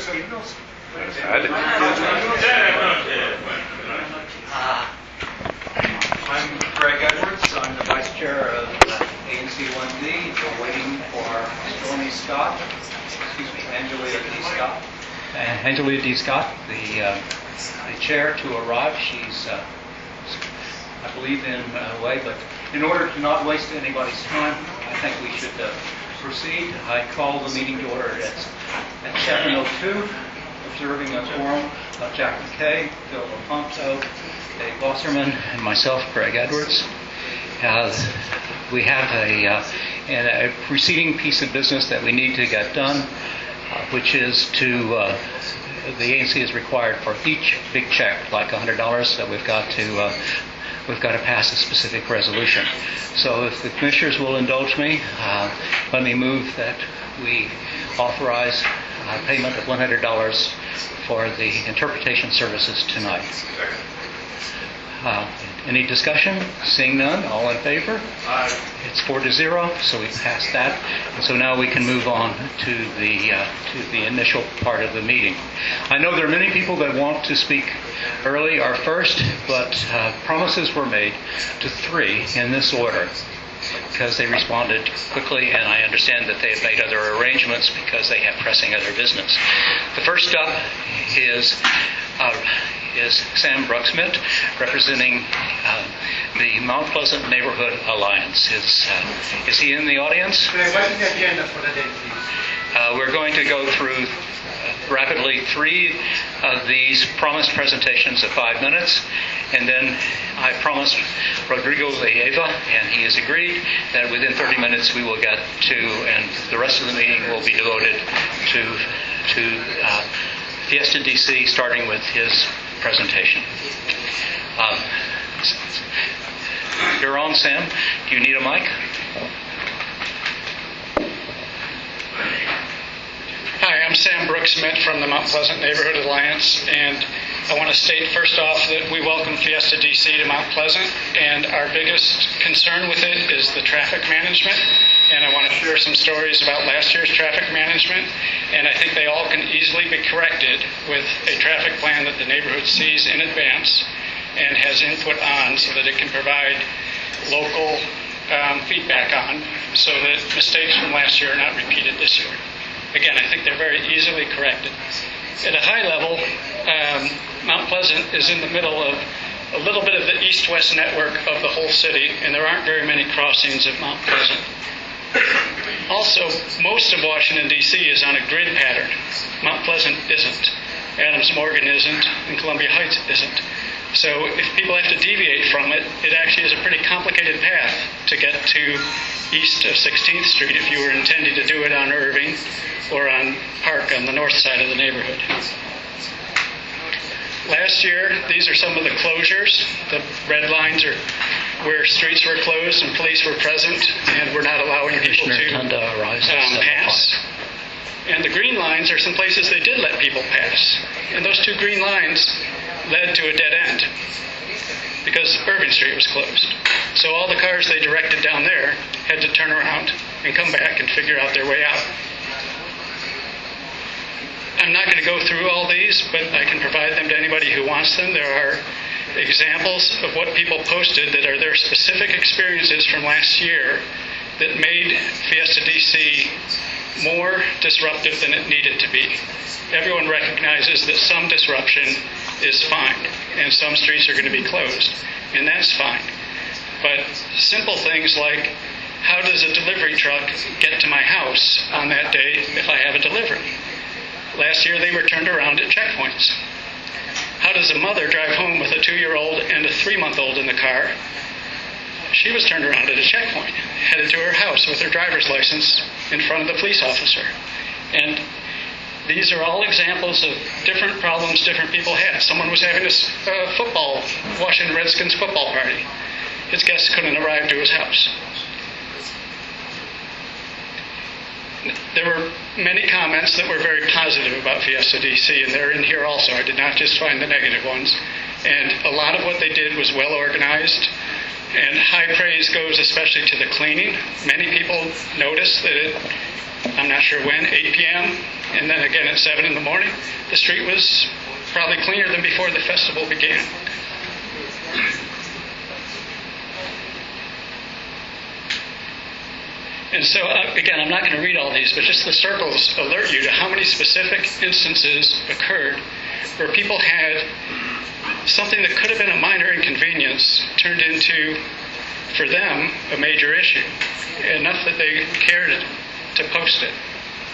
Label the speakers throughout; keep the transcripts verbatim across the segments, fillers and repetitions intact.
Speaker 1: Uh, I'm Greg Edwards. I'm the Vice Chair of uh, A N C one D. We're waiting for Stormy Scott, excuse me, Angelia D. Scott.
Speaker 2: Uh, Angelia D. Scott, the, uh, the chair, to arrive. She's, uh, I believe, in a way, but in order to not waste anybody's time, I think we should uh, proceed. I call the meeting to order at, at seven oh two, observing a quorum of Jack McKay, Phil LaPonto, Dave Wasserman, and myself, Greg Edwards. Uh, we have a, uh, a preceding piece of business that we need to get done, uh, which is to, uh, the A N C is required for each big check, like one hundred dollars, that we've got to uh, we've got to pass a specific resolution. So if the commissioners will indulge me, uh, let me move that we authorize uh, payment of one hundred dollars for the interpretation services tonight. Uh, any discussion? Seeing none, all in favor?
Speaker 3: Aye.
Speaker 2: It's four to zero, so we passed that. And so now we can move on to the uh, to the initial part of the meeting. I know there are many people that want to speak early or first, but uh, promises were made to three in this order, because they responded quickly, and I understand that they have made other arrangements because they have pressing other business. The first up is uh, is Sam Brucksmith, representing uh, the Mount Pleasant Neighborhood Alliance. Is uh, is he in the audience?
Speaker 3: What is the agenda for the day, please?
Speaker 2: Uh, we're going to go through uh, rapidly three of these promised presentations of five minutes, and then I promised Rodrigo Leyva, and he has agreed, that within thirty minutes we will get to, and the rest of the meeting will be devoted to to uh, Fiesta D C, starting with his presentation. Um, you're on, Sam. Do you need a mic?
Speaker 4: Hi, I'm Sam Brucksmith from the Mount Pleasant Neighborhood Alliance, and I want to state first off that we welcome Fiesta D C to Mount Pleasant, and our biggest concern with it is the traffic management, and I want to share some stories about last year's traffic management, and I think they all can easily be corrected with a traffic plan that the neighborhood sees in advance and has input on, so that it can provide local um, feedback on, so that mistakes from last year are not repeated this year. Again, I think they're very easily corrected. At a high level, um, Mount Pleasant is in the middle of a little bit of the east-west network of the whole city, and there aren't very many crossings at Mount Pleasant. Also, most of Washington, D C is on a grid pattern. Mount Pleasant isn't. Adams Morgan isn't, and Columbia Heights isn't. So if people have to deviate from it, it actually is a pretty complicated path to get to east of sixteenth Street if you were intending to do it on Irving or on Park on the north side of the neighborhood. Last year, these are some of the closures. The red lines are where streets were closed and police were present and were not allowing people to um, pass. And the green lines are some places they did let people pass. And those two green lines led to a dead end because Irving Street was closed. So all the cars they directed down there had to turn around and come back and figure out their way out. I'm not going to go through all these, but I can provide them to anybody who wants them. There are examples of what people posted that are their specific experiences from last year that made Fiesta D C more disruptive than it needed to be. Everyone recognizes that some disruption is fine, and some streets are going to be closed, and that's fine. But simple things like, how does a delivery truck get to my house on that day if I have a delivery? Last year they were turned around at checkpoints. How does a mother drive home with a two-year-old and a three-month-old in the car? She was turned around at a checkpoint, headed to her house with her driver's license in front of the police officer. And these are all examples of different problems different people had. Someone was having a uh, football, Washington Redskins football party. His guests couldn't arrive to his house. There were many comments that were very positive about Fiesta D C, and they're in here also. I did not just find the negative ones. And a lot of what they did was well organized, and high praise goes especially to the cleaning. Many people noticed that it I'm not sure when, eight p.m., and then again at seven in the morning, the street was probably cleaner than before the festival began. And so, uh, again, I'm not going to read all these, but just the circles alert you to how many specific instances occurred where people had something that could have been a minor inconvenience turned into, for them, a major issue, enough that they cared to post it.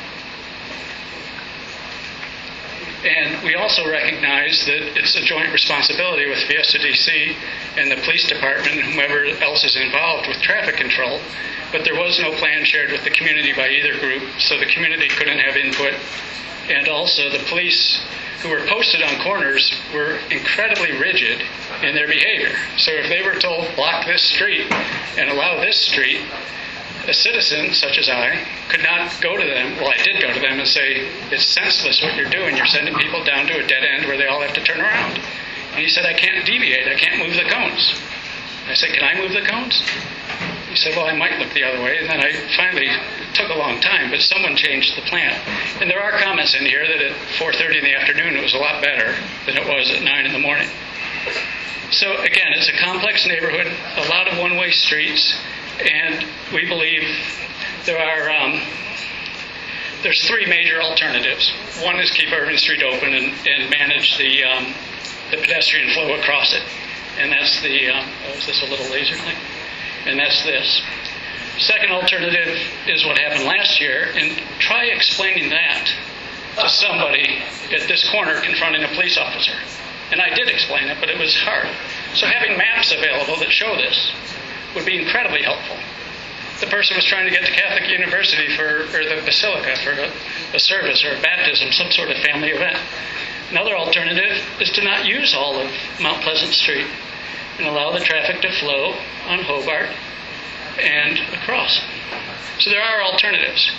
Speaker 4: And we also recognize that it's a joint responsibility with Fiesta D C and the police department and whomever else is involved with traffic control, but there was no plan shared with the community by either group, so the community couldn't have input. And also the police who were posted on corners were incredibly rigid in their behavior. So if they were told, block this street and allow this street, a citizen, such as I, could not go to them, well, I did go to them and say, it's senseless what you're doing. You're sending people down to a dead end where they all have to turn around. And he said, I can't deviate. I can't move the cones. I said, can I move the cones? He said, well, I might look the other way. And then I finally, it took a long time, but someone changed the plan. And there are comments in here that at four thirty in the afternoon it was a lot better than it was at nine in the morning. So again, it's a complex neighborhood, a lot of one-way streets, and we believe there are um, there's three major alternatives. One is keep Irving Street open and, and manage the um, the pedestrian flow across it, and that's the um, oh, is this a little laser thing? And that's this. Second alternative is what happened last year, and try explaining that to somebody at this corner confronting a police officer. And I did explain it, but it was hard. So having maps available that show this would be incredibly helpful. The person was trying to get to Catholic University for, or the Basilica for a, a service or a baptism, some sort of family event. Another alternative is to not use all of Mount Pleasant Street and allow the traffic to flow on Hobart and across. So there are alternatives.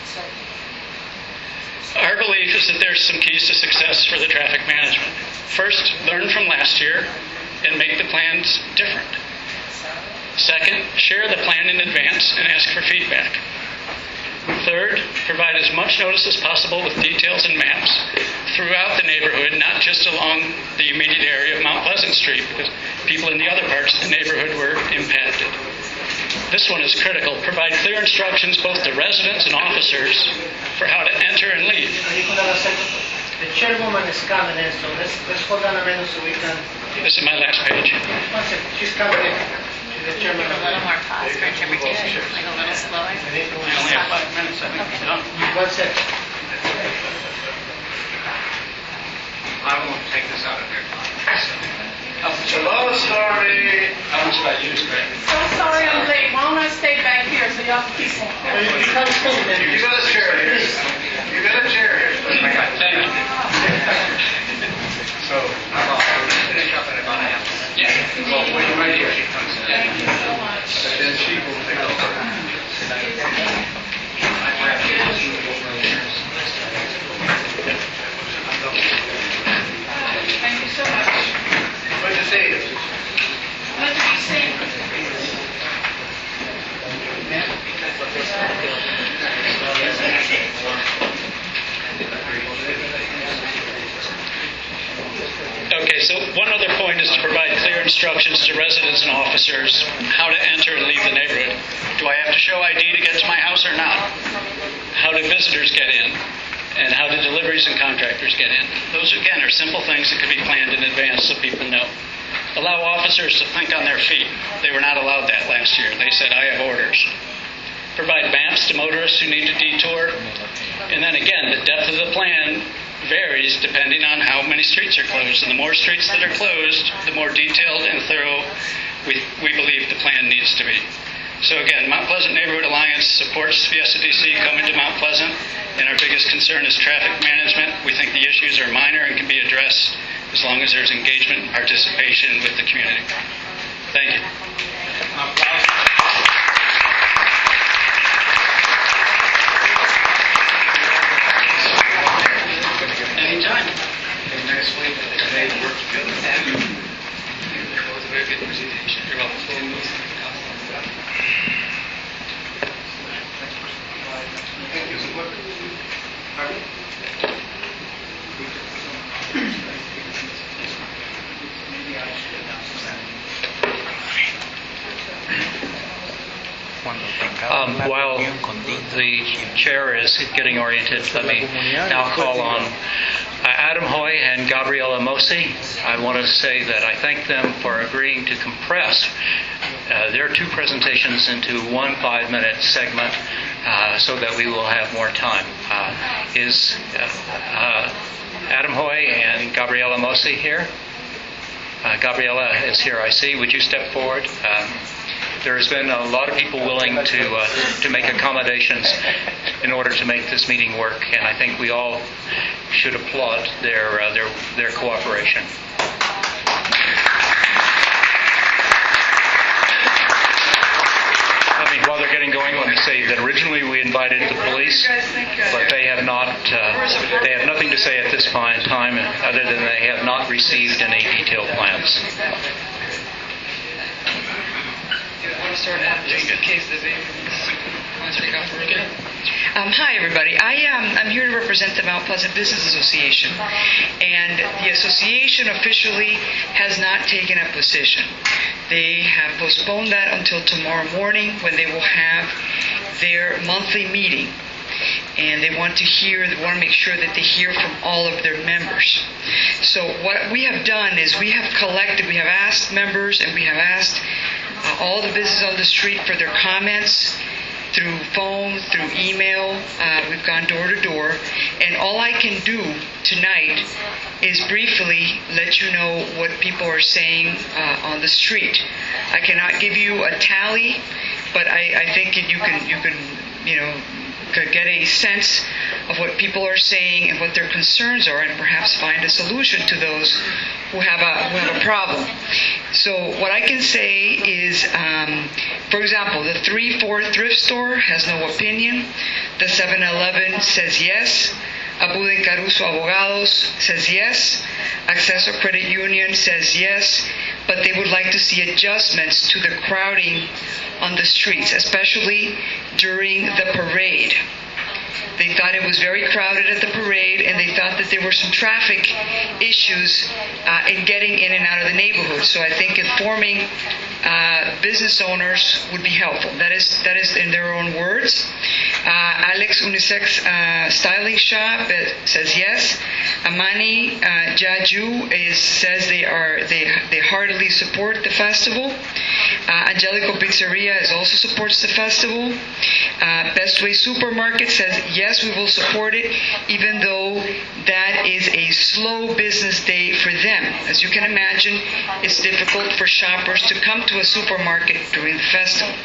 Speaker 4: Our belief is that there's some keys to success for the traffic management. First, learn from last year and make the plans different. Second, share the plan in advance and ask for feedback. Third, provide as much notice as possible with details and maps throughout the neighborhood, not just along the immediate area of Mount Pleasant Street, because people in the other parts of the neighborhood were impacted. This one is critical. Provide clear instructions both to residents and officers for how to enter and leave.
Speaker 3: The chairwoman is coming in, so let's, let's hold on a minute so we can...
Speaker 4: This is my last page.
Speaker 3: One second, she's coming in. She's the chairman.
Speaker 5: A little more fast for interpretation, like a little slower.
Speaker 2: We only have five minutes, I think.
Speaker 5: Okay.
Speaker 2: No,
Speaker 3: One second.
Speaker 1: I won't take this out of your time.
Speaker 3: Hello, sorry.
Speaker 2: how much about you, Greg?
Speaker 6: So sorry I'm late. Why don't I stay back here so y'all can keep on?
Speaker 3: You come in, then. You got a chair here. You got a chair here.
Speaker 2: Thank you.
Speaker 1: So, I'll finish up in about a half.
Speaker 2: Yeah.
Speaker 1: Well, wait right here. She comes in.
Speaker 6: Thank you so much.
Speaker 1: And then she will take over.
Speaker 6: Thank you so much.
Speaker 3: Good to see you.
Speaker 6: Good to be seen.
Speaker 4: Okay, so one other point is to provide clear instructions to residents and officers how to enter and leave the neighborhood. Do I have to show I D to get to my house or not? How do visitors get in? And how do deliveries and contractors get in? Those, again, are simple things that could be planned in advance so people know. Allow officers to think on their feet. They were not allowed that last year. They said, I have orders. Provide maps to motorists who need to detour. And then again, the depth of the plan varies depending on how many streets are closed. And the more streets that are closed, the more detailed and thorough we, we believe the plan needs to be. So again, Mount Pleasant Neighborhood Alliance supports Fiesta D C coming to Mount Pleasant, and our biggest concern is traffic management. We think the issues are minor and can be addressed as long as there's engagement and participation with the community. Thank you. Anytime.
Speaker 1: Next week, they work together.
Speaker 4: That was a very good presentation. You're welcome.
Speaker 1: Thank you.
Speaker 2: Um, while the chair is getting oriented, let me now call on uh, Adam Hoy and Gabriela Mosi. I want to say that I thank them for agreeing to compress uh, their two presentations into one five-minute segment uh, so that we will have more time. Uh, is uh, uh, Adam Hoy and Gabriela Mosi here? Uh, Gabriela is here, I see. Would you step forward? Um, there has been a lot of people willing to uh, to make accommodations in order to make this meeting work, and I think we all should applaud their uh, their their cooperation. I mean, while they're getting going, let me say that originally we invited the police, but they have not uh, they have nothing to say at this point in time other than they have not received any detailed plans.
Speaker 7: Um, hi, everybody. I, um, I'm here to represent the Mount Pleasant Business Association. And the association officially has not taken a position. They have postponed that until tomorrow morning when they will have their monthly meeting. And they want to hear, they want to make sure that they hear from all of their members. So what we have done is we have collected, we have asked members and we have asked uh, all the businesses on the street for their comments through phone, through email. Uh, we've gone door to door. And all I can do tonight is briefly let you know what people are saying uh, on the street. I cannot give you a tally, but I, I think you can, you can, you know, get a sense of what people are saying and what their concerns are, and perhaps find a solution to those who have a who have a problem. So what I can say is, um, for example, the three four thrift store has no opinion. The seven eleven says yes. Abuden Caruso Abogados says yes. Acceso Credit Union says yes. But they would like to see adjustments to the crowding on the streets, especially during the parade. They thought it was very crowded at the parade, and they thought that there were some traffic issues uh, in getting in and out of the neighborhood. So I think informing uh, business owners would be helpful. That is that is in their own words. Uh, Alex Unisex uh, Styling Shop uh, says yes. Amani uh, Jaju is says they are they they heartily support the festival. Uh, Angelico Pizzeria is also supports the festival. Uh, Best Way Supermarket says yes, we will support it, even though that is a slow business day for them. As you can imagine, it's difficult for shoppers to come to a supermarket during the festival.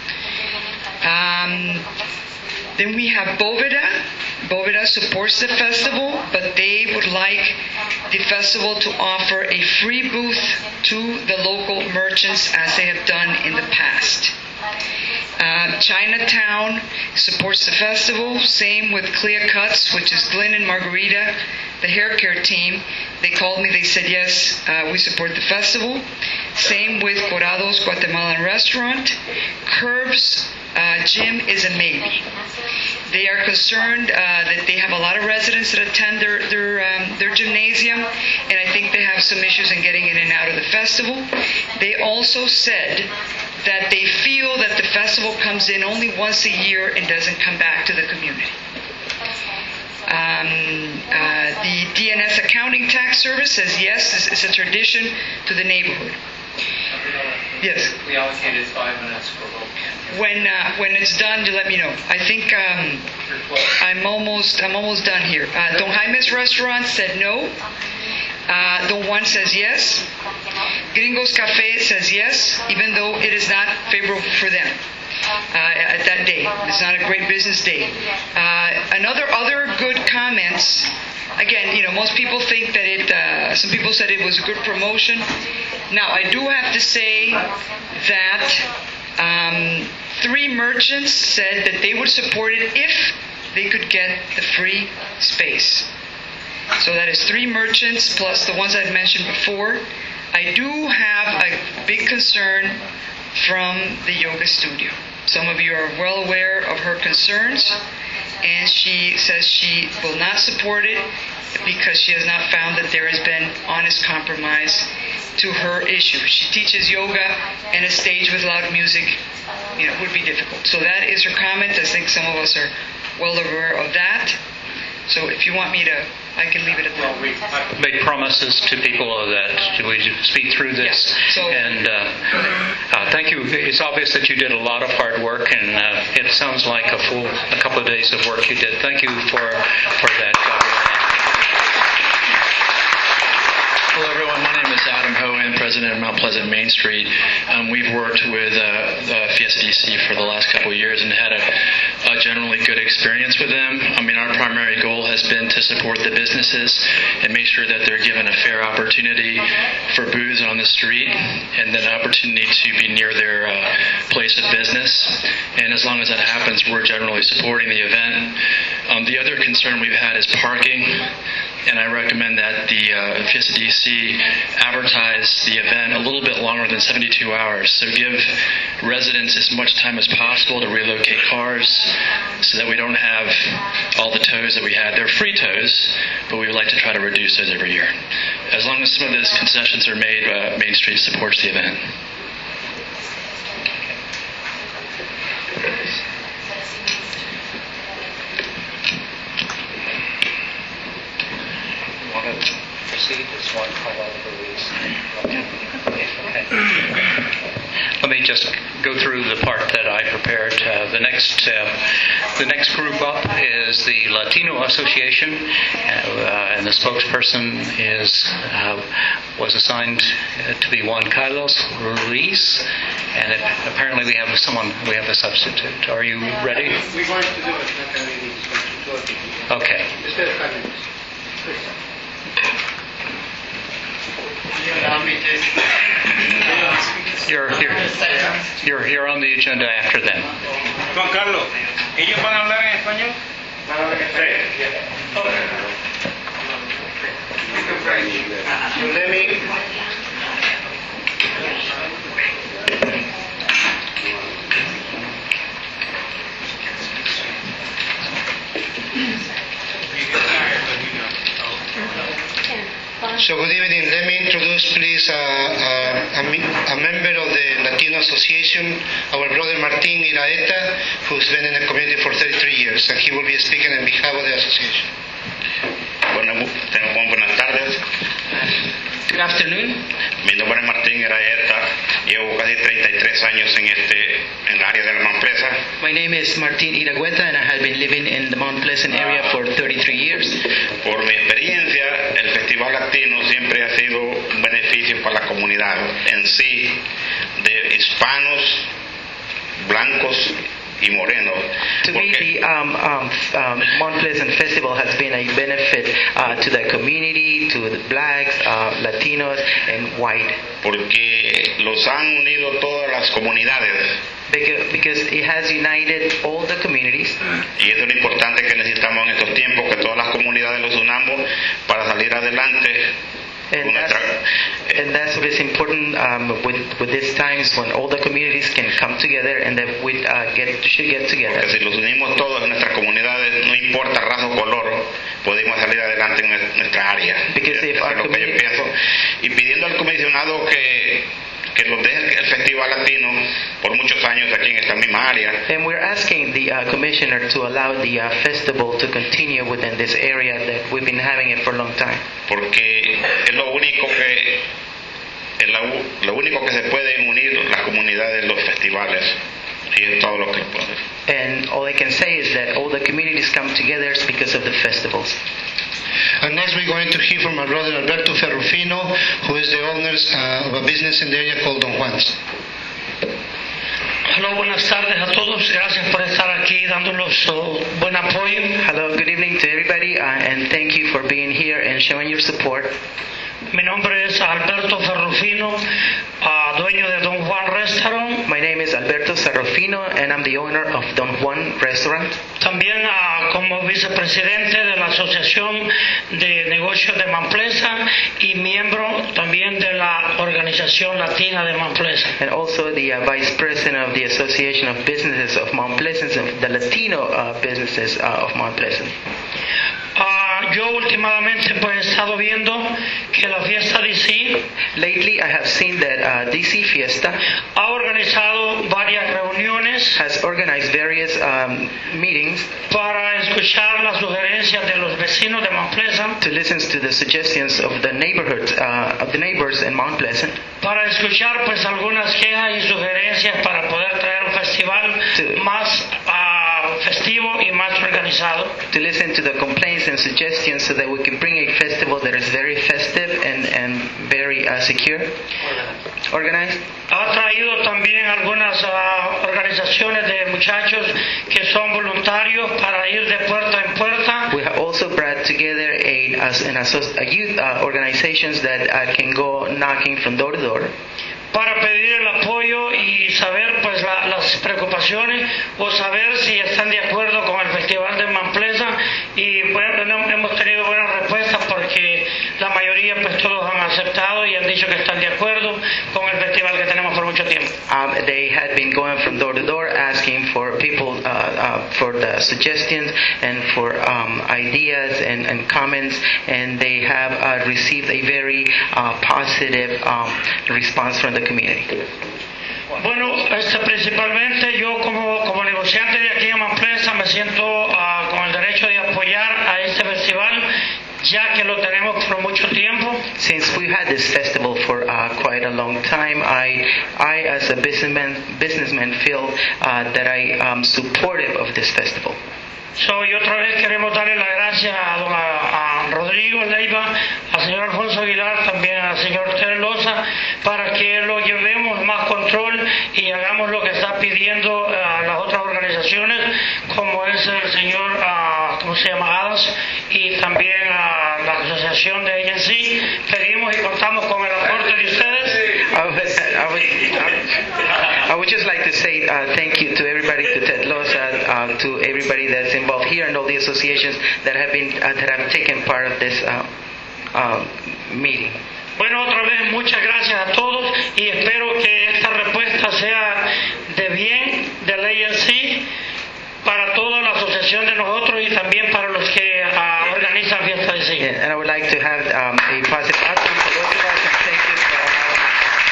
Speaker 7: Um, then we have Boveda. Boveda supports the festival, but they would like the festival to offer a free booth to the local merchants as they have done in the past. Uh, Chinatown supports the festival. Same with Clear Cuts, which is Glenn and Margarita, the hair care team. They called me. They said, yes, uh, we support the festival. Same with Corado's Guatemalan Restaurant. Curbs uh, Gym is a maybe. They are concerned uh, that they have a lot of residents that attend their their, um, their gymnasium, and I think they have some issues in getting in and out of the festival. They also said that they feel that the festival comes in only once a year and doesn't come back to the community. Um, uh, the D N S Accounting Tax Service says yes, this is a tradition to the neighborhood. Yes.
Speaker 2: We allocated five minutes for vote.
Speaker 7: When uh, when it's done, you let me know. I think um, I'm almost I'm almost done here. Uh, Don Jaime's Restaurant said no. Uh, Don Juan says yes. Gringos Cafe says yes, even though it is not favorable for them uh, at that day. It's not a great business day. Uh, another other good comments. Again, you know, most people think that it. Uh, some people said it was a good promotion. Now, I do have to say that um, three merchants said that they would support it if they could get the free space. So that is three merchants plus the ones I've mentioned before. I do have a big concern from the yoga studio. Some of you are well aware of her concerns, and she says she will not support it because she has not found that there has been honest compromise to her issue. She teaches yoga in a stage with loud music you know, would be difficult. So that is her comment. I think some of us are well aware of that. So if you want me to, I can leave it at that.
Speaker 2: Made promises to people that we speak through this,
Speaker 7: Yeah. So-
Speaker 2: and uh, uh, thank you. It's obvious that you did a lot of hard work, and uh, it sounds like a full, a couple of days of work you did. Thank you for for that. God bless.
Speaker 8: Hello, everyone. My name is Adam Hohen, president of Mount Pleasant Main Street. Um, we've worked with uh, uh, Fiesta D C for the last couple of years and had a, a generally good experience with them. I mean, our primary goal has been to support the businesses and make sure that they're given a fair opportunity for booths on the street and then an opportunity to be near their uh, place of business. And as long as that happens, we're generally supporting the event. Um, the other concern we've had is parking. And I recommend that the uh, Fiesta D C advertise the event a little bit longer than seventy-two hours. So give residents as much time as possible to relocate cars so that we don't have all the tows that we had. They're free tows, but we would like to try to reduce those every year. As long as some of those concessions are made, uh, Main Street supports the event.
Speaker 2: Want to proceed? This one, how long the release? Okay. Let me just go through the part that I prepared. Uh, the next, uh, the next group up is the Latino Association, uh, and the spokesperson is uh, was assigned to be Juan Carlos Ruiz, and it, apparently we have someone. We have a substitute. Are you ready?
Speaker 3: We're going to do it, not going to be this.
Speaker 2: Okay.
Speaker 3: Instead of five minutes. You allow me to...
Speaker 2: You're, you're, you're, you're on the agenda after them.
Speaker 9: Juan Carlos, ¿ellos van a hablar en español?
Speaker 3: Let me...
Speaker 10: So good evening. Let me introduce, please, uh, uh, a, me- a member of the Latino Association, our brother Martin Iraeta, who's been in the community for thirty-three years, and he will be speaking on behalf of the association.
Speaker 11: Bueno, tengo muy buenas tardes.
Speaker 7: Good afternoon.
Speaker 11: Mi nombre es Martín Eraeta. Llevo casi treinta y tres años en este en el área de la Mount Pleasant.
Speaker 7: My name is Martin Iragueta, and I have been living in the Mount Pleasant area for thirty-three years.
Speaker 11: Por mi experiencia, el Festival Latino siempre ha sido un beneficio para la comunidad en sí, de hispanos, blancos y morenos.
Speaker 12: To me, the um, um, um, Mount Pleasant Festival has been a benefit uh, to the community, to the blacks, uh, Latinos, and white.
Speaker 11: Porque los han unido todas las comunidades.
Speaker 12: Because, because it has united all the communities.
Speaker 11: Y eso es lo importante que necesitamos en estos tiempos, que todas las comunidades los unamos para salir adelante.
Speaker 12: And that's, and that's what is important um, with with these times when all the communities can come together and that we uh, get should get together.
Speaker 11: Porque si los unimos todos en nuestras comunidades, no importa raza o color, podemos salir adelante en nuestra área.
Speaker 12: Because if
Speaker 11: Eso
Speaker 12: our
Speaker 11: es lo que yo
Speaker 12: community-
Speaker 11: pienso. Y pidiendo al comisionado que que los deje el Festival Latino por muchos años aquí en esta misma área.
Speaker 12: And we're asking the uh, commissioner to allow the uh, festival to continue within this area that we've been having it for a long time.
Speaker 11: Porque es lo único que es la u- lo único que se pueden unir las comunidades, los festivales, y es todo lo que puede.
Speaker 12: And all I can say is that all the communities come together because of the festivals.
Speaker 10: And next we're going to hear from our brother Alberto Ferrufino, who is the owner uh, of a business in the area called Don Juan's.
Speaker 3: Hola, buenas tardes a todos. Gracias por estar aquí dándonos su buen apoyo.
Speaker 12: Hello, good evening to everybody, uh, and thank you for being here and showing your support.
Speaker 3: Mi nombre es Alberto Ferrufino, uh, dueño de Don Juan Restaurant.
Speaker 12: My name is Alberto Ferrufino, and I'm the owner of Don Juan Restaurant.
Speaker 3: También uh, como vicepresidente de la Asociación de Negocios de Mount Pleasant y miembro también de la Organización Latina de Mount Pleasant.
Speaker 12: And also the uh, vice president of the Association of Businesses of Mount Pleasant, of the Latino uh, businesses uh, of Mount Pleasant.
Speaker 3: Uh, yo últimamente pues he estado viendo que la Fiesta D C
Speaker 12: Lately, I have seen that uh, D C Fiesta
Speaker 3: ha organizado varias reuniones reuniones
Speaker 12: has organized various um, meetings
Speaker 3: para escuchar las sugerencias de los vecinos de Mount Pleasant,
Speaker 12: to listen to the suggestions of the neighborhood uh, of the neighbors in Mount Pleasant,
Speaker 3: para escuchar pues algunas quejas y sugerencias para poder traer un festival
Speaker 12: Sí.
Speaker 3: más ah, festivo y más organizado.
Speaker 12: to listen to the complaints and suggestions so that we can bring a festival that is very festive and, and very uh, secure, organized.
Speaker 3: Ha traído también algunas ah, organizaciones de muchachos que son voluntarios para ir de puerta en puerta.
Speaker 12: We have also brought together a, as an asso- a youth uh, organizations that uh, can go knocking from door to door
Speaker 3: Para pedir el apoyo y saber pues la- las preocupaciones o saber si están de acuerdo con el festival de Mount Pleasant, y bueno, no- hemos tenido buenas respuestas porque la mayoría pues todos han aceptado y han dicho que están de acuerdo con el festival que tenemos por mucho tiempo.
Speaker 12: Um, they had been going from door to door asking for people uh, uh, for the suggestions and for um, ideas and, and comments, and they have uh, received a very uh, positive um, response from the community.
Speaker 3: Bueno, este, principalmente yo como, como negociante de aquí en Mount Pleasant me siento ah, con el derecho de apoyar a este festival, ya que lo tenemos por mucho tiempo.
Speaker 12: Since we've had this festival for uh, quite a long time, I, I as a businessman, businessman feel uh, that I am supportive of this festival.
Speaker 3: So, y otra vez queremos darle las gracias a, don, a, a Rodrigo Leiva, al señor Alfonso Aguilar, también al señor Ted Loza, para que lo llevemos más control y hagamos lo que está pidiendo a las otras organizaciones, como es el señor, ah, ¿cómo se llama? Adams, y también a la asociación de A N C. Pedimos y contamos con el aporte de ustedes.
Speaker 12: I would, I would, I would just like to say uh, thank you to everybody, to Ted Loza, uh, to everybody that's involved here and all the associations that have been uh, that have taken part of this uh, uh, meeting.
Speaker 3: Bueno, otra vez muchas gracias a todos y espero que esta respuesta sea de bien del A N C para toda la asociación de nosotros y también para los que uh, organizan Fiesta de Cine.
Speaker 12: Yeah, and I would like to have um, a positive outcome for those of us, and thank you for allowing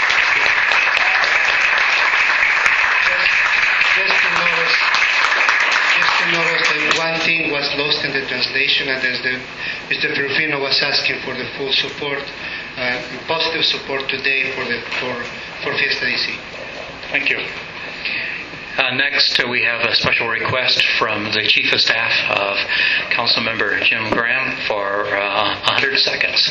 Speaker 10: Just to notice, just to notice that one thing was lost in the translation, and as the, Mister Ferrufino was asking for the full support, uh, positive support today for the for for Fiesta D C.
Speaker 2: Thank you. Uh, next, uh, we have a special request from the Chief of Staff of Councilmember Jim Graham for uh, one hundred seconds.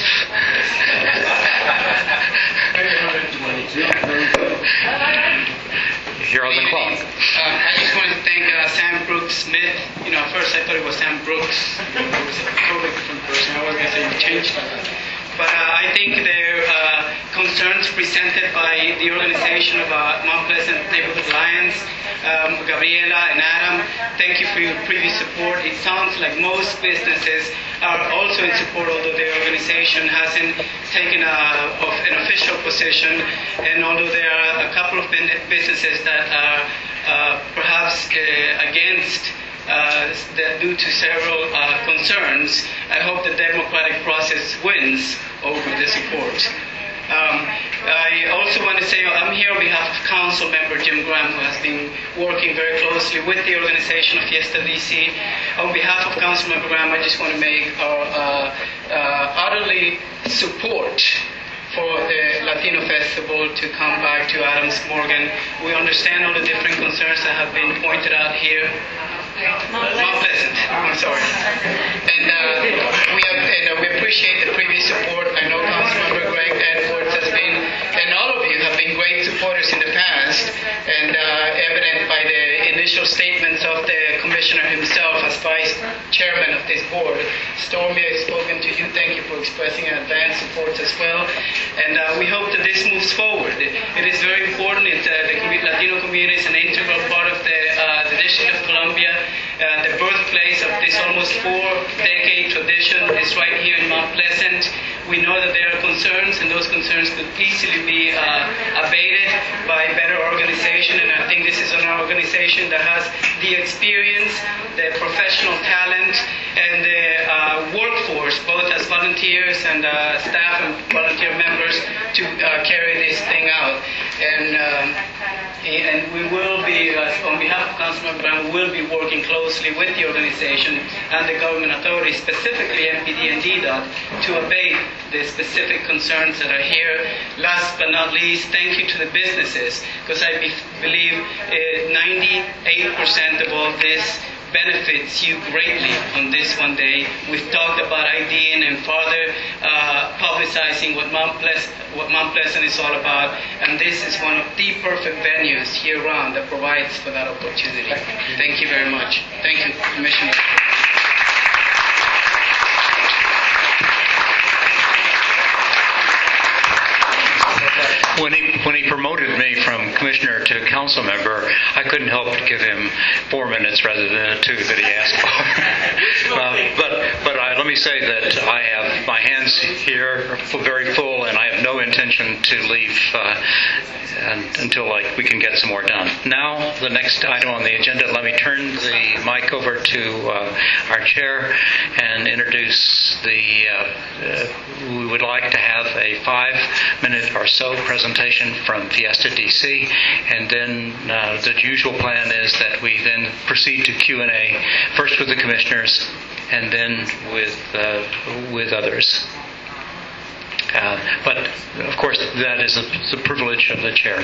Speaker 2: You're on the clock.
Speaker 13: Uh, I just want to thank uh, Sam Brooks Smith. You know, at first I thought it was Sam Brooks. It was a totally different person. I was going to say you changed that. But uh, I think the uh, concerns presented by the organization of uh, Mount Pleasant Neighborhood Alliance, um, Gabriela and Adam, thank you for your previous support. It sounds like most businesses are also in support, although the organization hasn't taken a, of an official position, and although there are a couple of businesses that are uh, perhaps uh, against Uh, that due to several uh, concerns, I hope the democratic process wins over the support. Um, I also want to say I'm here on behalf of Council Member Jim Graham, who has been working very closely with the organization of Fiesta D C. On behalf of Council Member Graham, I just want to make our uh, uh, utterly support for the Latino Festival to come back to Adams Morgan. We understand all the different concerns that have been pointed out here. Mount Pleasant, I'm sorry. And uh, we have, and uh, we appreciate the previous support. I know Councilmember Greg Edwards has been, and all of you have been great supporters in the past, and uh, evident by the initial statements of the commissioner himself as vice chairman of this board. Stormy, I've spoken to you. Thank you for expressing advance support as well. And uh, we hope that this moves forward. It is very important. It's, uh, the Latino community is an integral part of the, uh, the District of Columbia. Uh, the birthplace of this almost four-decade tradition is right here in Mount Pleasant. We know that there are concerns, and those concerns could easily be uh, abated by better organization, and I think this is an organization that has the experience, the professional talent, and the uh, workforce, both as volunteers and uh, staff and volunteer members, to uh, carry this thing out. And um, and we will be, uh, on behalf of Councilmember Brown, we will be working closely with the organization and the government authorities, specifically M P D and D DOT, to abate the specific concerns that are here. Last but not least, thank you to the businesses, because I be- believe uh, ninety-eight percent of all this benefits you greatly on this one day. We've talked about IDing and further uh, publicizing what Mount, Pleas- what Mount Pleasant is all about, and this is one of the perfect venues year-round that provides for that opportunity. Thank you very much. Thank you, Commissioner.
Speaker 2: When he when he promoted me from commissioner to council member, I couldn't help but give him four minutes rather than the two that he asked for. uh, but but I, let me say that I have my hands here very full, and I have no intention to leave uh, and, until like we can get some more done. Now, the next item on the agenda. Let me turn the mic over to uh, our chair and introduce the. Uh, uh, we would like to have a five-minute or so presentation from Fiesta D C, and then uh, the usual plan is that we then proceed to Q and A, first with the commissioners and then with uh, with others. Uh, but of course, that is a, the privilege of the chair.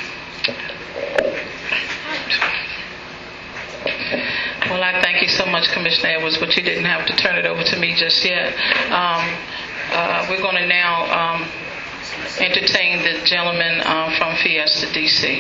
Speaker 6: Well, I thank you so much, Commissioner Edwards, but you didn't have to turn it over to me just yet. Um, uh, we're going to now um, entertain the gentleman uh, from Fiesta D C.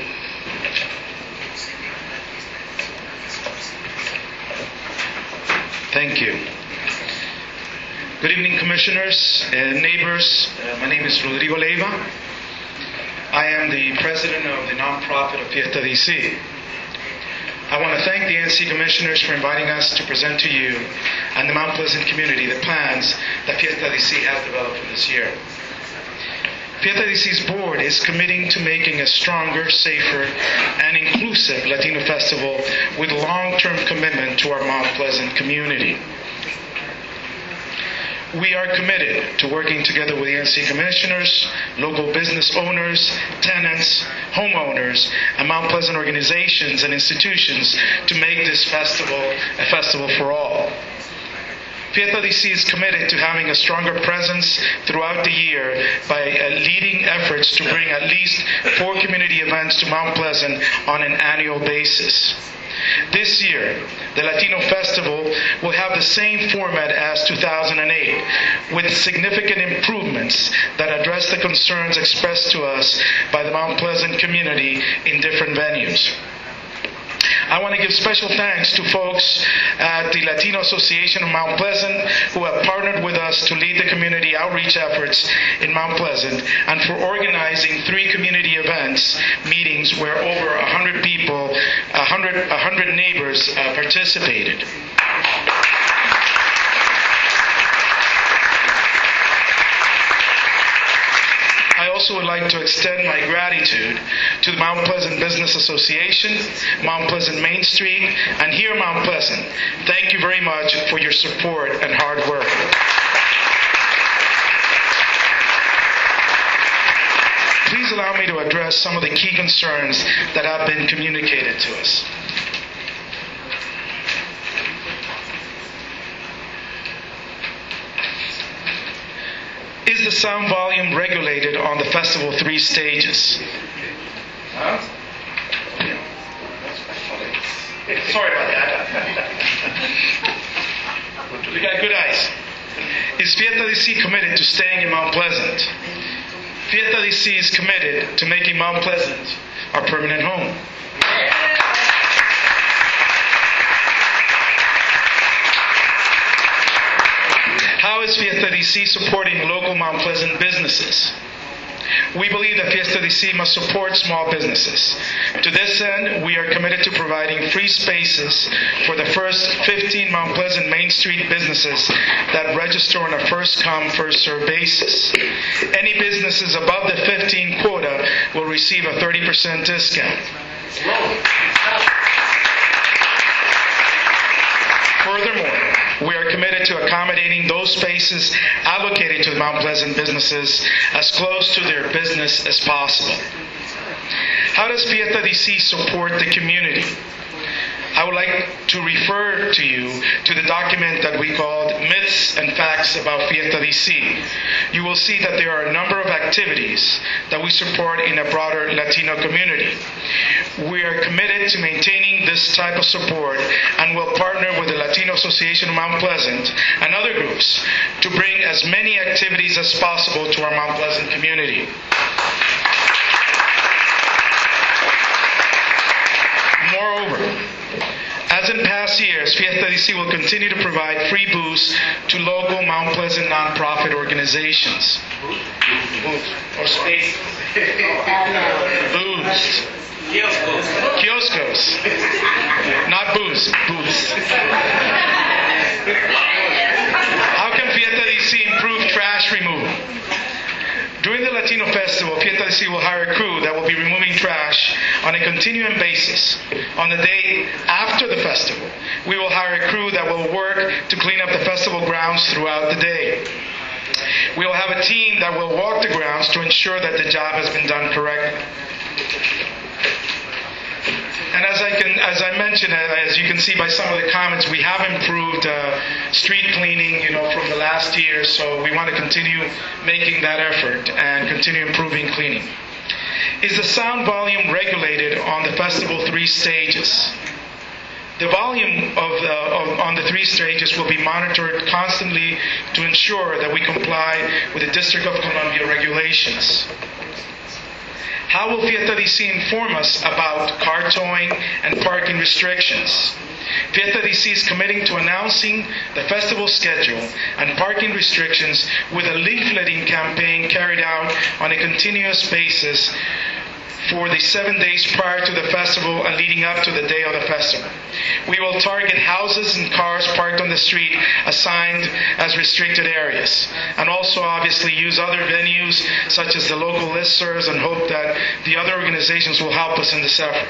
Speaker 14: Thank you. Good evening, commissioners and neighbors. Uh, my name is Rodrigo Leiva. I am the president of the nonprofit of Fiesta D C. I want to thank the N C commissioners for inviting us to present to you and the Mount Pleasant community the plans that Fiesta D C has developed for this year. Fiesta D C's board is committing to making a stronger, safer, and inclusive Latino festival with long-term commitment to our Mount Pleasant community. We are committed to working together with the N C commissioners, local business owners, tenants, homeowners, and Mount Pleasant organizations and institutions to make this festival a festival for all. Fiesta D C is committed to having a stronger presence throughout the year by uh, leading efforts to bring at least four community events to Mount Pleasant on an annual basis. This year, the Latino Festival will have the same format as two thousand eight, with significant improvements that address the concerns expressed to us by the Mount Pleasant community in different venues. I want to give special thanks to folks at the Latino Association of Mount Pleasant who have partnered with us to lead the community outreach efforts in Mount Pleasant and for organizing three community events, meetings where over one hundred people, one hundred, one hundred neighbors uh, participated. I also would like to extend my gratitude to the Mount Pleasant Business Association, Mount Pleasant Main Street, and here Mount Pleasant. Thank you very much for your support and hard work. Please allow me to address some of the key concerns that have been communicated to us. Is the sound volume regulated on the festival three stages? Huh? Sorry about that. We got good eyes. Is Fiesta D C committed to staying in Mount Pleasant? Fiesta D C is committed to making Mount Pleasant our permanent home. How is Fiesta D C supporting local Mount Pleasant businesses? We believe that Fiesta D C must support small businesses. To this end, we are committed to providing free spaces for the first fifteen Mount Pleasant Main Street businesses that register on a first-come, first-served basis. Any businesses above the fifteen quota will receive a thirty percent discount. Furthermore, we are committed committed to accommodating those spaces allocated to the Mount Pleasant businesses as close to their business as possible. How does Fiesta D C support the community? I would like to refer to you to the document that we called Myths and Facts About Fiesta D C. You will see that there are a number of activities that we support in a broader Latino community. We are committed to maintaining this type of support and will partner with the Latino Association of Mount Pleasant and other groups to bring as many activities as possible to our Mount Pleasant community. Moreover, as in past years, Fiesta D C will continue to provide free booths to local Mount Pleasant nonprofit organizations. Booths or space. Booths. Kioscos. Not booths. Booths. How can Fiesta D C improve trash removal? During the Latino Festival, Fiesta D C will hire a crew that will be removing trash on a continuing basis. On the day after the festival, we will hire a crew that will work to clean up the festival grounds throughout the day. We will have a team that will walk the grounds to ensure that the job has been done correctly. And as I can, as I mentioned, as you can see by some of the comments, we have improved uh, street cleaning, you know, from the last year. So we want to continue making that effort and continue improving cleaning. Is the sound volume regulated on the festival three stages? The volume of the, of, on the three stages will be monitored constantly to ensure that we comply with the District of Columbia regulations. How will Fiesta D C inform us about car towing and parking restrictions? Fiesta D C is committing to announcing the festival schedule and parking restrictions with a leafleting campaign carried out on a continuous basis for the seven days prior to the festival and leading up to the day of the festival. We will target houses and cars parked on the street assigned as restricted areas, and also obviously use other venues such as the local listservs and hope that the other organizations will help us in this effort.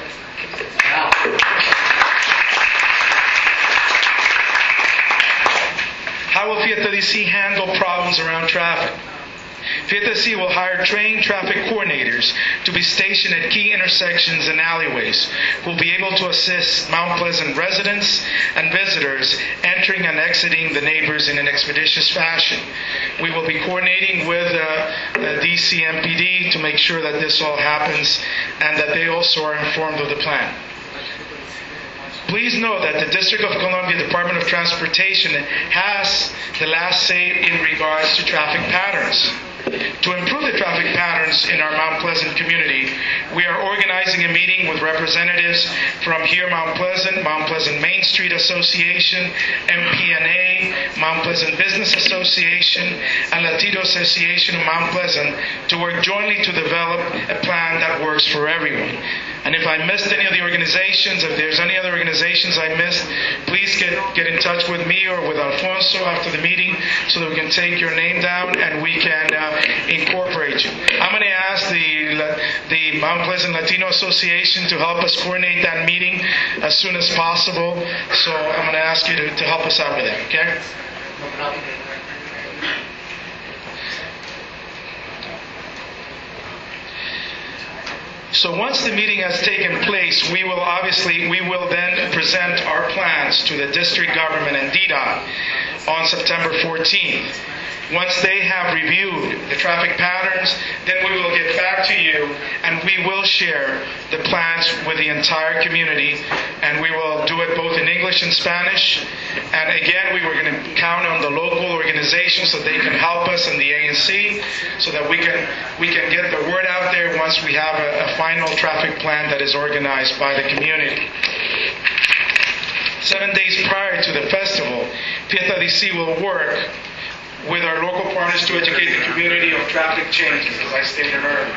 Speaker 14: How will Fiesta D C handle problems around traffic? Fiesta D C will hire trained traffic coordinators to be stationed at key intersections and alleyways who will be able to assist Mount Pleasant residents and visitors entering and exiting the neighbors in an expeditious fashion. We will be coordinating with uh, the D C M P D to make sure that this all happens and that they also are informed of the plan. Please know that the District of Columbia Department of Transportation has the last say in regards to traffic patterns. To improve the traffic patterns in our Mount Pleasant community, we are organizing a meeting with representatives from here Mount Pleasant, Mount Pleasant Main Street Association, M P N A, Mount Pleasant Business Association, and Latino Association of Mount Pleasant to work jointly to develop a plan that works for everyone. And if I missed any of the organizations, if there's any other organizations I missed, please get, get in touch with me or with Alfonso after the meeting so that we can take your name down and we can uh, incorporate you. I'm going to ask the, the Mount Pleasant Latino Association to help us coordinate that meeting as soon as possible. So I'm going to ask you to, to help us out with that, okay? So once the meeting has taken place, we will obviously, we will then present our plans to the district government and D DOT on September fourteenth. Once they have reviewed the traffic patterns, then we will get back to you and we will share the plans with the entire community, and we will do it both in English and Spanish. And again, we were going to count on the local organizations so they can help us in the A N C so that we can we can get the word out there once we have a, a final traffic plan that is organized by the community. Seven days prior to the festival, Fiesta D C will work with our local partners to educate the community of traffic changes, as I stated earlier.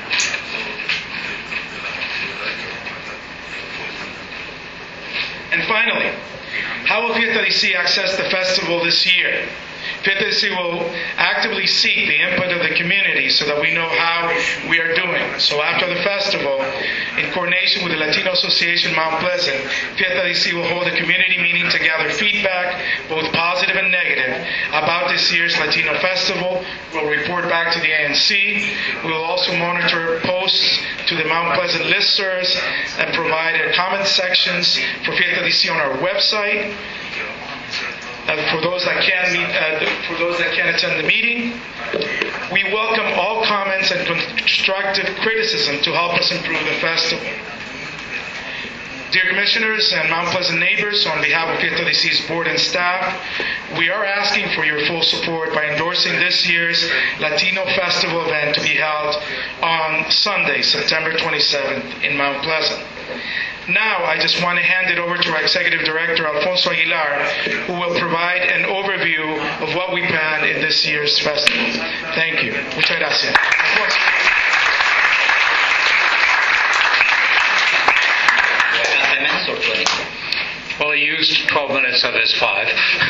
Speaker 14: And finally, how will Fiesta D C access the festival this year? Fiesta D C will actively seek the input of the community so that we know how we are doing. So after the festival, in coordination with the Latino Association Mount Pleasant, Fiesta D C will hold a community meeting to gather feedback, both positive and negative about this year's Latino Festival. We'll report back to the A N C. We will also monitor posts to the Mount Pleasant listservs and provide comment sections for Fiesta D C on our website. Uh, for those that can't meet, uh, for those that can't attend the meeting, we welcome all comments and constructive criticism to help us improve the festival. Dear Commissioners and Mount Pleasant neighbors, on behalf of Fiesta D C's board and staff, we are asking for your full support by endorsing this year's Latino Festival event to be held on Sunday, September twenty-seventh in Mount Pleasant. Now, I just want to hand it over to our Executive Director, Alfonso Aguilar, who will provide an overview of what we plan in this year's festival. Thank you. Muchas gracias. Alfonso.
Speaker 2: Well, he used twelve minutes of his five.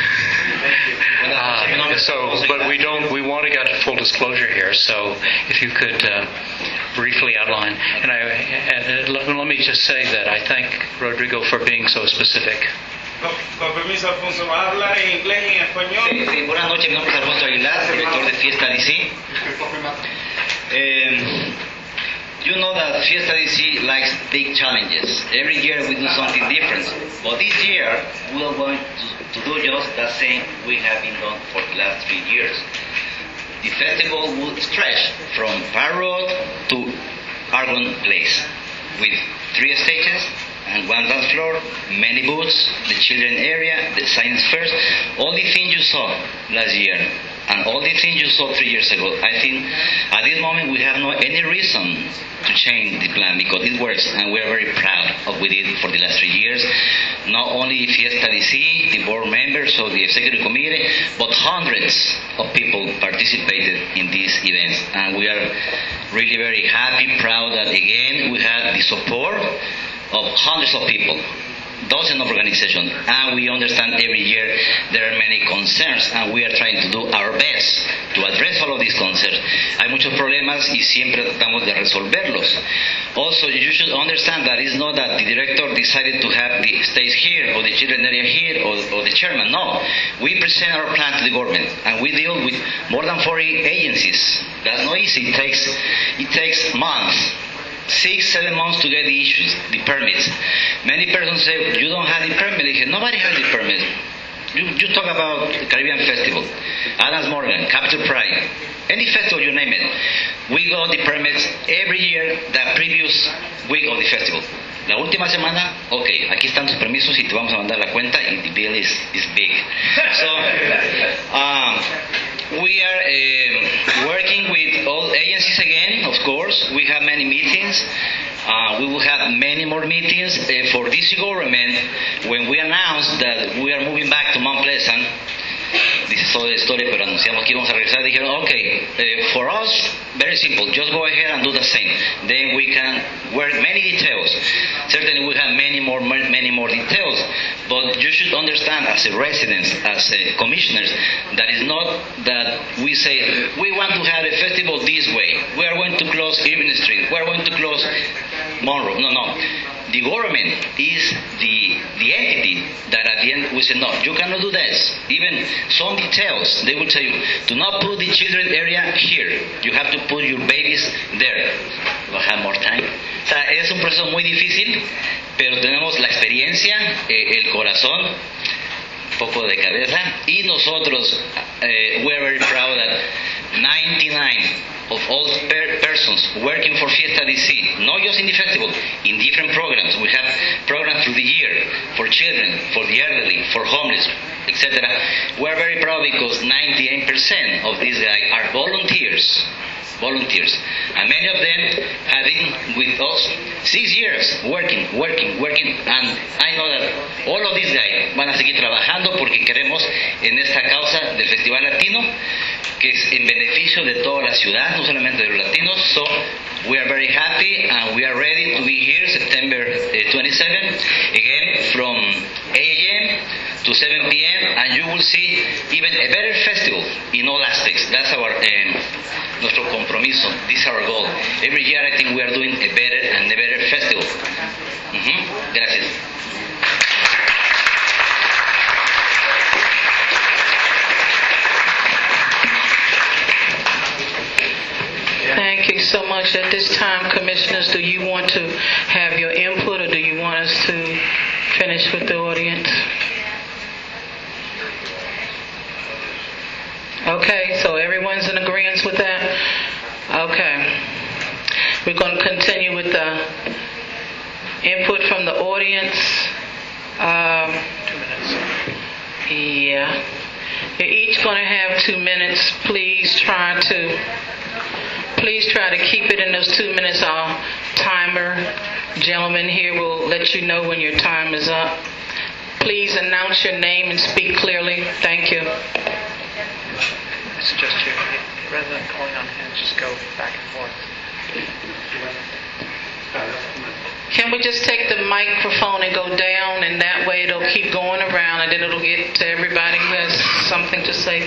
Speaker 2: Uh, so, but we don't. We want to get full disclosure here. So, if you could uh, briefly outline, and I and let, let me just say that I thank Rodrigo for being so specific.
Speaker 9: Con permiso, Alfonso, ¿va a hablar en inglés y en español?
Speaker 15: Sí, sí. Buenas noches, mi nombre es Alfonso Aguilar, director de Fiesta D C. Um, You know that Fiesta D C likes big challenges. Every year we do something different. But this year we are going to, to do just the same we have been done for the last three years. The festival will stretch from Park Road to Argonne Place with three stages and one dance floor, many booths, the children area, the science fair, all the things you saw last year. And all the things you saw three years ago, I think at this moment we have no any reason to change the plan because it works and we are very proud of what we did for the last three years. Not only Fiesta D C, the board members of the executive committee, but hundreds of people participated in these events. And we are really very happy, proud that again we had the support of hundreds of people. Dozens of organizations, and we understand every year there are many concerns, and we are trying to do our best to address all of these concerns. Hay muchos problemas y siempre tratamos de resolverlos. Also, you should understand that it's not that the director decided to have the stage here, or the children area here, or, or the chairman. No, we present our plan to the government, and we deal with more than forty agencies. That's not easy. It takes, it takes months. Six, seven months to get the issues, the permits. Many persons say, you don't have the permit. They say, nobody has the permit. You, you talk about the Caribbean Festival, Adams Morgan, Capture Pride, any festival, you name it. We got the permits every year, the previous week of the festival. La última semana, okay, aquí están tus permisos y te vamos a mandar la cuenta y the bill is, is big. So, um, we are uh, working with all agencies again, of course. We have many meetings. Uh, we will have many more meetings uh, for D C government. When we announced that we are moving back to Mount Pleasant, this is toda la historia, pero anunciamos que íbamos a regresar, dijeron, okay, uh, for us, very simple, just go ahead and do the same. Then we can work many details. Certainly we have many more, many more details, but you should understand as a residents, as a commissioners, that is not that we say, we want to have a festival this way. We are going to close Irving Street. We are going to close Monroe. No, no. The government is the the entity that at the end we say, no, you cannot do this. Even some details, they will tell you, do not put the children area here. You have to put your babies there. We'll have more time. O sea, es un proceso muy difícil, pero tenemos la experiencia, eh, el corazón, un poco de cabeza, y nosotros, eh, we are very proud that ninety-nine of all per persons working for Fiesta D C, not just in the festival, in different programs. We have programs through the year for children, for the elderly, for homeless, et cetera. We're very proud because ninety-eight percent of these guys are volunteers. Volunteers. And many of them have been with us six years working, working, working. And I know that all of these guys van a seguir trabajando porque queremos en esta causa del Festival Latino, que es en beneficio de toda la ciudad, no solamente de los latinos. So we are very happy and we are ready to be here September twenty-seventh, again from eight a m to seven p m and you will see even a better festival in all aspects. That's our um, nuestro compromiso. This is our goal. Every year I think we are doing a better and a better festival. Uh-huh. Gracias.
Speaker 6: so much. At this time, commissioners, do you want to have your input, or do you want us to finish with the audience? Okay, so everyone's in agreement with that? Okay. We're going to continue with the input from the audience. Um, two minutes. Yeah. You're each going to have two minutes. Please try to please try to keep it in those two minutes. Our timer gentleman here will let you know when your time is up. Please announce your name and speak clearly. Thank you.
Speaker 2: I suggest you, rather than calling on hands, just go back and forth.
Speaker 6: Can we just take the microphone and go down, and that way it'll keep going around, and then it'll get to everybody who has something to say?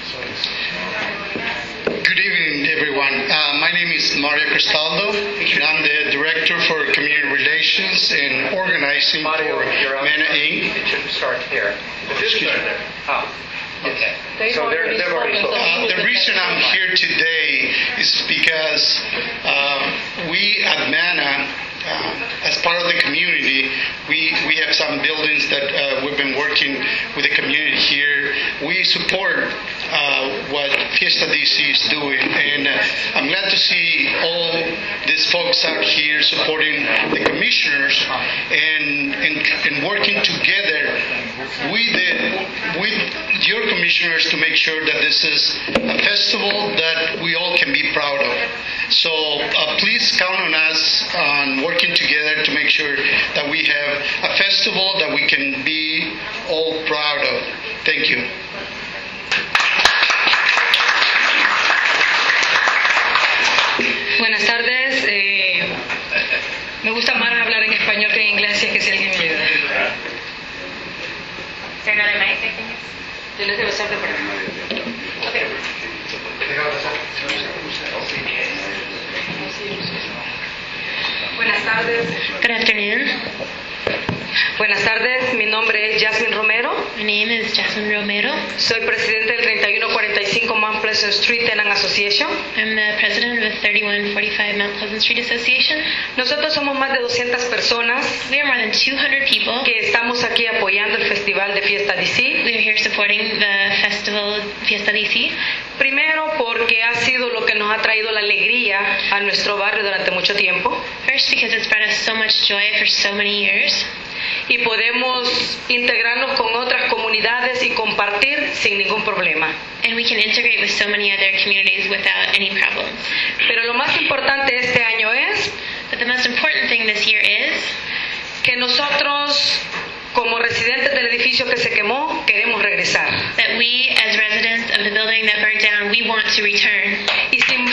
Speaker 10: Good evening, everyone. Uh, my name is Mario Cristaldo, and I'm the Director for Community Relations and Organizing
Speaker 2: Mario,
Speaker 10: for MENA Incorporated.
Speaker 2: It shouldn't start here. Excuse me. Oh, okay.
Speaker 6: They've
Speaker 2: So they're,
Speaker 6: already
Speaker 2: they've already
Speaker 6: spoken,
Speaker 2: spoken.
Speaker 10: Uh, the reason I'm here today is because uh, we at MENA, uh, as part of the community, we, we have some buildings that uh, we've been working with the community here. We support uh, what Fiesta D C is doing, and uh, I'm glad to see all these folks out here supporting the commissioners and, and, and working together with, the, with your commissioners to make sure that this is a festival that we all can be proud of. So uh, please count on us on working together to make sure that we have a festival that we can be all proud of. Thank you.
Speaker 7: Buenas tardes. Eh, me gusta más hablar en español que en inglés, si es que si alguien me ayuda.
Speaker 5: Is there another mic, I think?
Speaker 7: Yo les debo ser de por acá. Okay. Buenas tardes.
Speaker 5: Good afternoon.
Speaker 7: Buenas tardes, mi nombre es Jasmine Romero.
Speaker 5: My name is Jasmine Romero.
Speaker 7: Soy presidente del thirty-one forty-five Mount Pleasant Street Tenant Association.
Speaker 5: I'm the president of the thirty-one forty-five Mount Pleasant Street Association.
Speaker 7: Nosotros somos más de doscientas personas
Speaker 5: We are more than two hundred people.
Speaker 7: que estamos aquí apoyando el Festival de Fiesta D C.
Speaker 5: We are here supporting the festival Fiesta D C.
Speaker 7: Primero porque ha sido lo que nos ha traído la alegría a nuestro barrio durante mucho tiempo.
Speaker 5: First, because it's brought us so much joy for so many years.
Speaker 7: Y podemos integrarnos con otras comunidades y compartir sin ningún problema.
Speaker 5: And we can integrate with so many other communities without any problems.
Speaker 7: Pero lo más importante este año es
Speaker 5: But the most important thing this year is
Speaker 7: que nosotros, como residentes del edificio que se quemó, queremos regresar.
Speaker 5: that we, as residents of the building that burned down, we want to return.
Speaker 7: Y sin,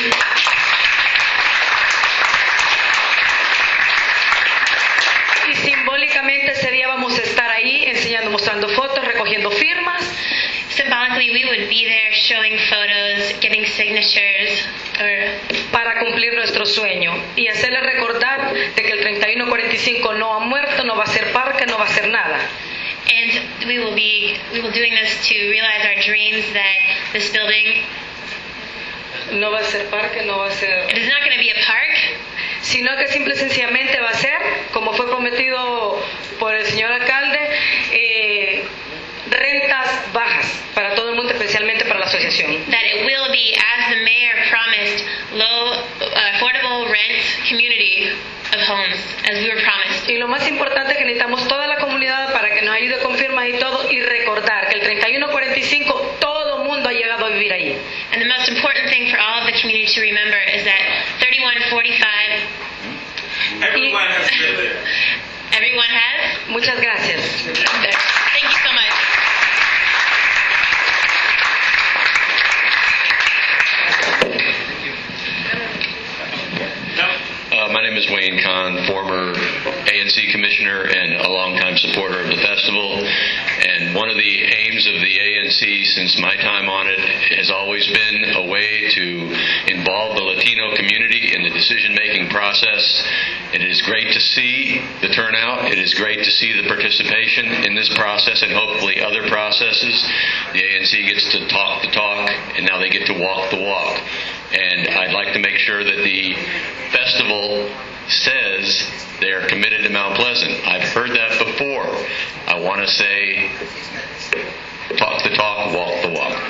Speaker 7: y simbólicamente ese día vamos a estar ahí enseñando, mostrando fotos, recogiendo firmas.
Speaker 5: Symbolically, we would be there showing photos, giving signatures, or
Speaker 7: para cumplir nuestro sueño y hacerles recordar de que el thirty-one forty-five no ha muerto, no va a ser parque, no va a ser nada.
Speaker 5: and we will be we will doing this to realize our dreams that this building
Speaker 7: No va a ser parque, no va a ser...
Speaker 5: it is not going to be a park,
Speaker 7: sino que simple y sencillamente va a ser, como fue prometido por el señor alcalde, eh, rentas bajas para todo el mundo, especialmente para la asociación.
Speaker 5: that it will be, as the mayor promised, low uh, affordable rent community of homes, as we were promised.
Speaker 7: Y lo más importante es que necesitamos toda la comunidad para que nos ayude con firmas y todo, y recordar que el thirty-one forty-five todo el mundo ha llegado a vivir ahí.
Speaker 5: And the most important thing for all of the community to remember is that thirty-one forty-five,
Speaker 9: Everyone has been there.
Speaker 5: everyone has.
Speaker 7: Muchas gracias.
Speaker 5: Thank you so much.
Speaker 8: Uh, my name is Wayne Kahn, former A N C commissioner and a longtime supporter of the festival. And one of the aims of the A N C since my time on it has always been a way to involve the Latino community in the decision-making process. It is great to see the turnout. It is great to see the participation in this process and hopefully other processes. The A N C gets to talk the talk, and now they get to walk the walk. And I'd like to make sure that the festival says they're committed to Mount Pleasant. I've heard that before. I want to say, talk the talk, walk the walk.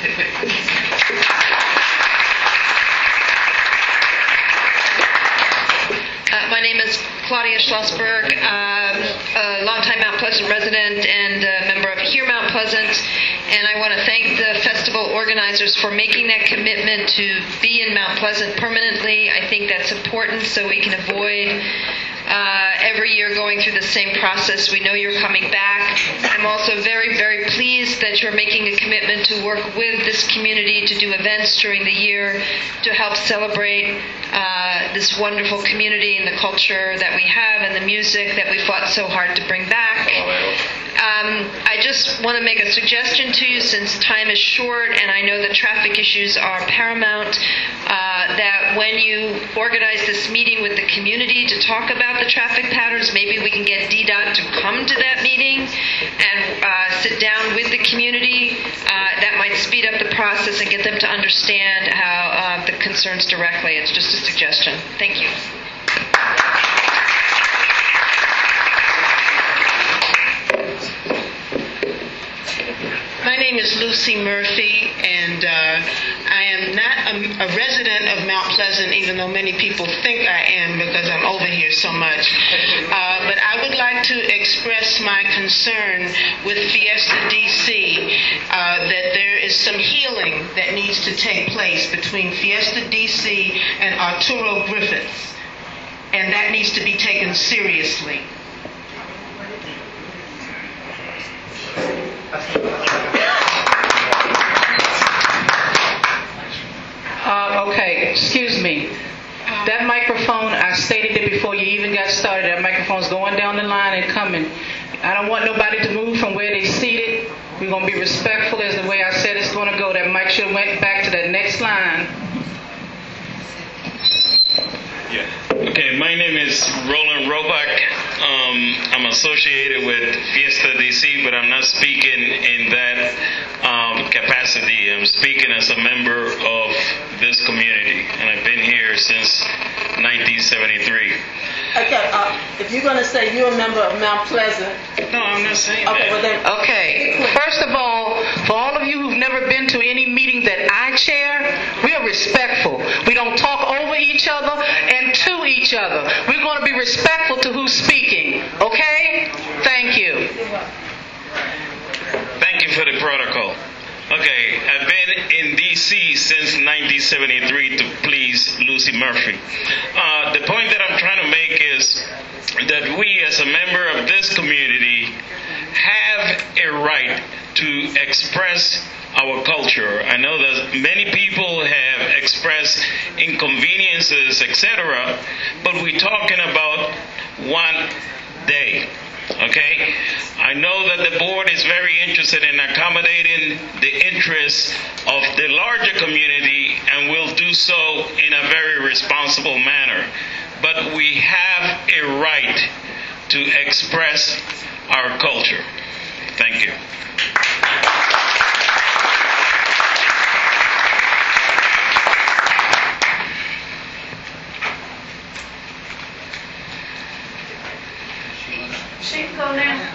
Speaker 16: Uh, my name is Claudia Schlossberg, um, a longtime Mount Pleasant resident and a member of Hear Mount Pleasant. And I want to thank the festival organizers for making that commitment to be in Mount Pleasant permanently. I think that's important so we can avoid uh, every year going through the same process. We know you're coming back. I'm also very, very pleased that you're making a commitment to work with this community to do events during the year to help celebrate uh, this wonderful community and the culture that we have and the music that we fought so hard to bring back. Um, I just want to make a suggestion to you, since time is short and I know the traffic issues are paramount, uh, that when you organize this meeting with the community to talk about the traffic patterns, maybe we can get D DOT to come to that meeting and uh, sit down with the community. Uh, that might speed up the process and get them to understand how uh, the concerns directly. It's just a suggestion. Thank you.
Speaker 17: My name is Lucy Murphy, and uh, I am not a, a resident of Mount Pleasant, even though many people think I am because I'm over here so much. Uh, but I would like to express my concern with Fiesta D C, uh, that there is some healing that needs to take place between Fiesta D C and Arturo Griffiths, and that needs to be taken seriously.
Speaker 6: Uh, okay, excuse me. That microphone, I stated it before you even got started, that microphone's going down the line and coming. I don't want nobody to move from where they're seated. We're going to be respectful as the way I said it's going to go. That mic should have went back to that next line.
Speaker 9: Yeah. Okay, my name is Roland Roback. Um, I'm associated with Fiesta D C, but I'm not speaking in that um, capacity. I'm speaking as a member of this community, and I've been here since nineteen seventy-three.
Speaker 18: Okay, uh, if you're going to say you're a member of Mount Pleasant.
Speaker 9: No, I'm not saying
Speaker 18: okay,
Speaker 9: that.
Speaker 18: Well then,
Speaker 6: okay, first of all, for all of you who've never been to any meeting that I chair, we are respectful. We don't talk over each other and to each other. We're going to be respectful to who's speaking, okay? Thank you.
Speaker 9: Thank you for the protocol. Okay, I've been in D C since nineteen seventy-three to please Lucy Murphy. Uh, the point that I'm trying to make is that we, as a member of this community, have a right to express our culture. I know that many people have expressed inconveniences, et cetera, but we're talking about one day. Okay? I know that the board is very interested in accommodating the interests of the larger community and will do so in a very responsible manner. But we have a right to express our culture. Thank you.
Speaker 18: Go now.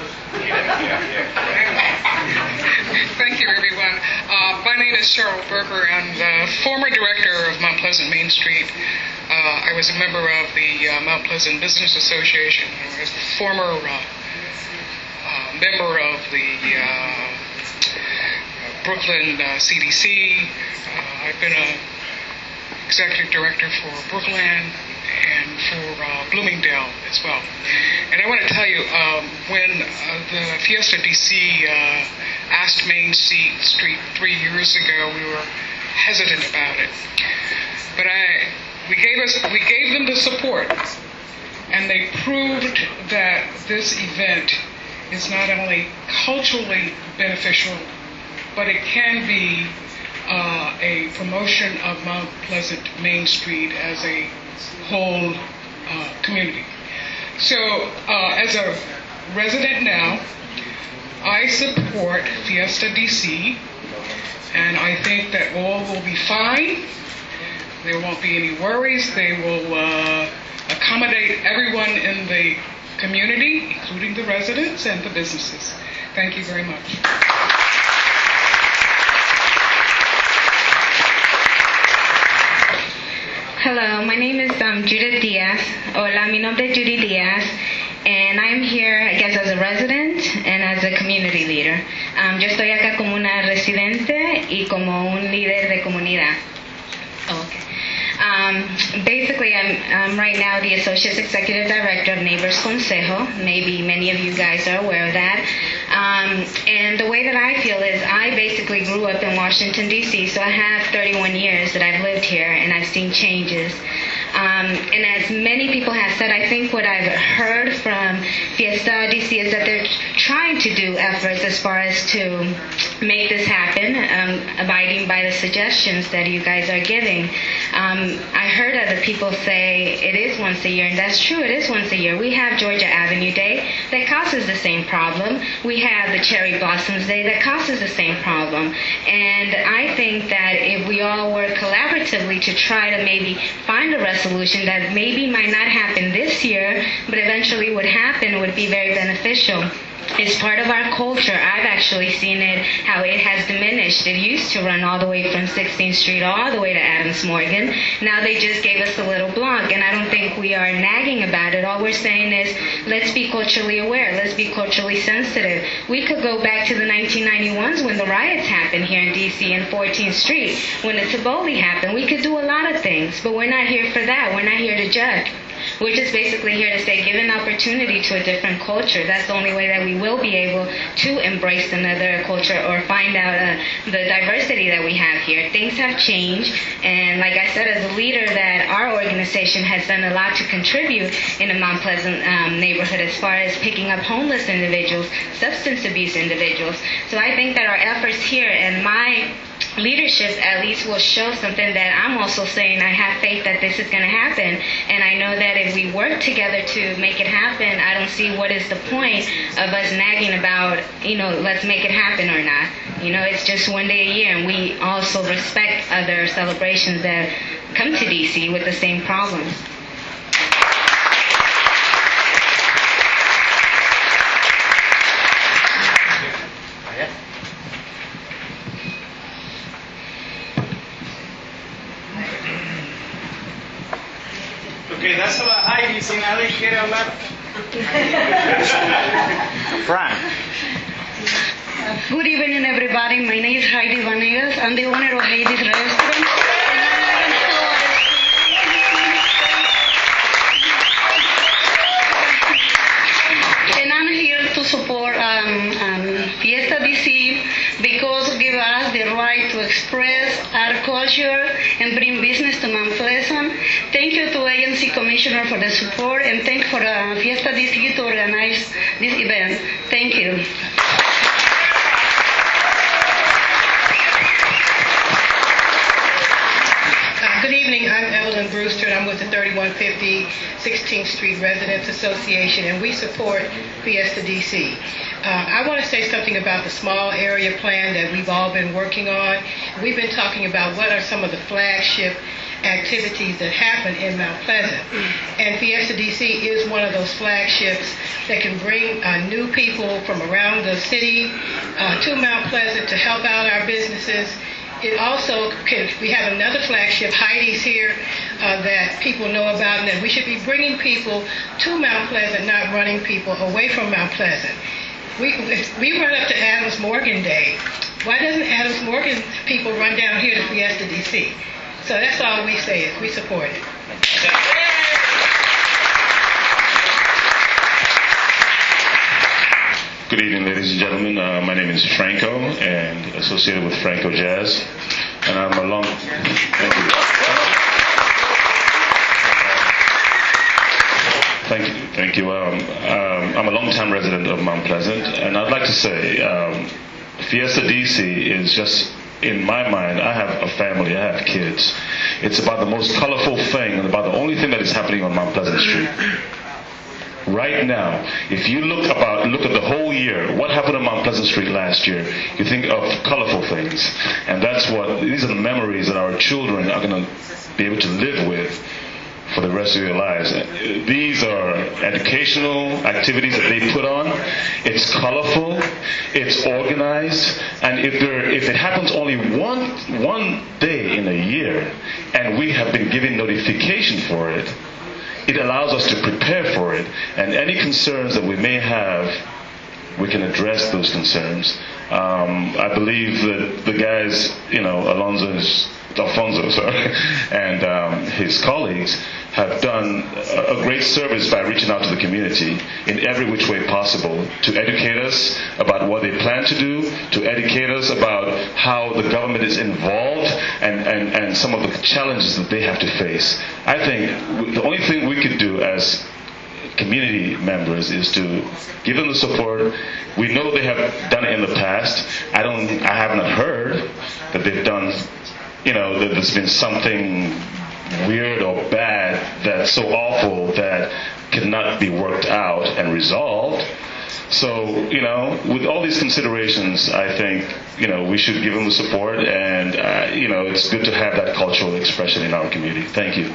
Speaker 19: Thank you, everyone. Uh, my name is Cheryl Berger. I'm the former director of Mount Pleasant Main Street. Uh, I was a member of the uh, Mount Pleasant Business Association. I was the former uh, uh, member of the uh, Brooklyn uh, C D C. Uh, I've been a executive director for Brookland and for uh, Bloomingdale as well. And I want to tell you, um, when uh, the Fiesta D C uh, asked Main Street three years ago, we were hesitant about it. But I, we gave us, we gave them the support, and they proved that this event is not only culturally beneficial, but it can be uh, a promotion of Mount Pleasant Main Street as a whole uh, community. So, uh, as a resident now, I support Fiesta D C, and I think that all will be fine.
Speaker 20: There won't be any worries. They will uh, accommodate everyone in the community, including the residents and the businesses. Thank you very much.
Speaker 21: Hello, my name is um, Judith Diaz. Hola, mi nombre es Judy Diaz, and I'm here, I guess, as a resident and as a community leader. Um, yo estoy acá como una residente y como un líder de comunidad. Oh, okay. Um, basically, I'm, I'm right now the Associate Executive Director of Neighbors Consejo. Maybe many of you guys are aware of that. Um, and the way that I feel is I basically grew up in Washington, D C, so I have thirty-one years that I've lived here, and I've seen changes. Um, and as many people have said, I think what I've heard from Fiesta D C is that they're trying to do efforts as far as to make this happen, um, abiding by the suggestions that you guys are giving. Um, I heard other people say it is once a year, and that's true, it is once a year. We have Georgia Avenue Day that causes the same problem. We have the Cherry Blossoms Day that causes the same problem. And I think that if we all work collaboratively to try to maybe find a resolution that maybe might not happen this year, but eventually would happen, would be very beneficial. It's part of our culture. I've actually seen it, how it has diminished. It used to run all the way from sixteenth Street all the way to Adams Morgan. Now they just gave us a little block, and I don't think we are nagging about it. All we're saying is, let's be culturally aware. Let's be culturally sensitive. We could go back to the nineteen ninety-ones when the riots happened here in D C and fourteenth Street, when the Tivoli happened. We could do a lot of things, but we're not here for that. We're not here to judge. We're just basically here to say, give an opportunity to a different culture. That's the only way that we will be able to embrace another culture or find out uh, the diversity that we have here. Things have changed, and like I said, as a leader, that our organization has done a lot to contribute in the Mount Pleasant um, neighborhood as far as picking up homeless individuals, substance abuse individuals. So I think that our efforts here and my leadership at least will show something that I'm also saying I have faith that this is going to happen, and I know that if we work together to make it happen, I don't see what is the point of us nagging about, you know, let's make it happen or not. You know, it's just one day a year, and we also respect other celebrations that come to D C with the same problems.
Speaker 22: Ok, dáselo a Heidi si nadie quiere hablar.
Speaker 23: Frank.
Speaker 24: Good evening, everybody. My name is Heidi Vanegas. I'm the owner of Heidi's Restaurant. And I'm here to support um, um, Fiesta D C because it gives us the right to express our culture and bring business to Mount Pleasant. Thank you to A N C Commissioner for the support, and thank for uh, Fiesta D C to organize this event. Thank you.
Speaker 25: Good evening, I'm Evelyn Brewster, and I'm with the thirty-one fifty sixteenth Street Residents Association, and we support Fiesta D C. Uh, I want to say something about the small area plan that we've all been working on. We've been talking about what are some of the flagship activities that happen in Mount Pleasant. And Fiesta D C is one of those flagships that can bring uh, new people from around the city uh, to Mount Pleasant to help out our businesses. It also can, we have another flagship, Heidi's here, uh, that people know about, and that we should be bringing people to Mount Pleasant, not running people away from Mount Pleasant. We, if we run up to Adams Morgan Day, why doesn't Adams Morgan people run down here to Fiesta D C? So that's all we say is we support it.
Speaker 26: Good evening, ladies and gentlemen. Uh, my name is Franco, and associated with Franco Jazz, and I'm a long. Thank you. Thank you. Thank you. Um, um, I'm a long-time resident of Mount Pleasant, and I'd like to say, um, Fiesta D C is just. In my mind, I have a family, I have kids. It's about the most colorful thing and about the only thing that is happening on Mount Pleasant Street. right now, if you look about look at the whole year, what happened on Mount Pleasant Street last year, you think of colorful things. And that's what, these are the memories that our children are going to be able to live with for the rest of their lives. These are educational activities that they put on. It's colorful, it's organized, and if there if it happens only one one day in a year, and we have been given notification for it, it allows us to prepare for it. And any concerns that we may have, we can address those concerns. Um, I believe that the guys, you know, Alonzo's Alfonso, sorry, and um, his colleagues have done a, a great service by reaching out to the community in every which way possible to educate us about what they plan to do, to educate us about how the government is involved and, and, and some of the challenges that they have to face. I think the only thing we could do as community members is to give them the support. We know they have done it in the past. I don't, I haven't heard that they've done, you know, that there's been something weird or bad that's so awful that cannot be worked out and resolved. So, you know, with all these considerations, I think, you know, we should give them the support, and, uh, you know, it's good to have that cultural expression in our community. Thank you.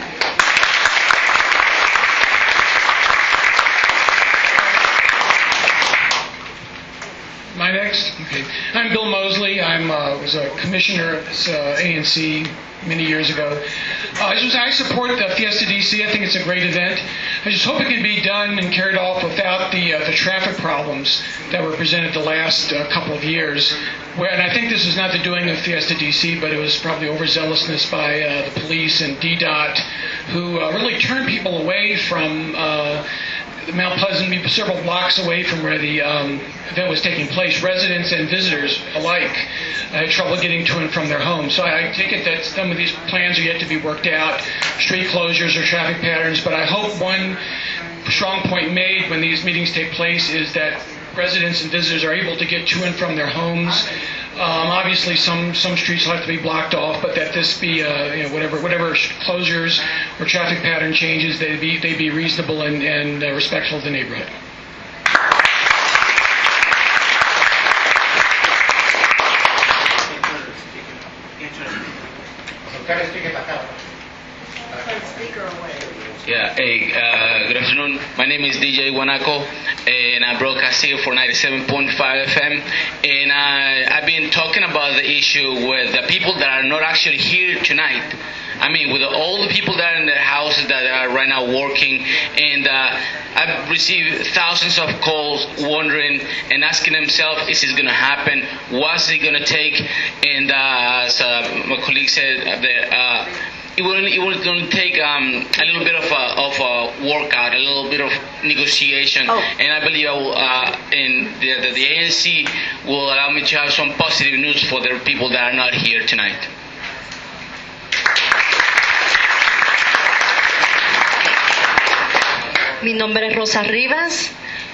Speaker 1: My next? Okay. I'm Bill Mosley. I uh, was a commissioner at uh, A N C many years ago. Uh, I, just, I support the Fiesta D C. I think it's a great event. I just hope it can be done and carried off without the uh, the traffic problems that were presented the last uh, couple of years. Where, and I think this is not the doing of Fiesta D C, but it was probably overzealousness by uh, the police and D DOT, who uh, really turned people away from uh, Mount Pleasant, several blocks away from where the um, event was taking place. Residents and visitors alike had trouble getting to and from their homes. So I take it that some of these plans are yet to be worked out, street closures or traffic patterns, but I hope one strong point made when these meetings take place is that residents and visitors are able to get to and from their homes. Um, obviously, some, some streets will have to be blocked off, but that this be, uh, you know, whatever whatever closures or traffic pattern changes, they be they be reasonable and, and uh, respectful of the neighborhood.
Speaker 3: Yeah, hey, uh, good afternoon. My name is D J Guanaco, and I broadcast here for ninety-seven point five F M. And uh, I've been talking about the issue with the people that are not actually here tonight. I mean, with all the people that are in their houses that are right now working, and uh, I've received thousands of calls wondering and asking themselves, is this going to happen? What's it going to take? And uh, as uh, my colleague said, that uh, it will it will going to take um, a little bit of a, of a workout, a little bit of negotiation, oh. and I believe I will, uh, in the, the the A N C will allow me to have some positive news for the people that are not here tonight.
Speaker 4: Mi nombre es Rosa Rivas.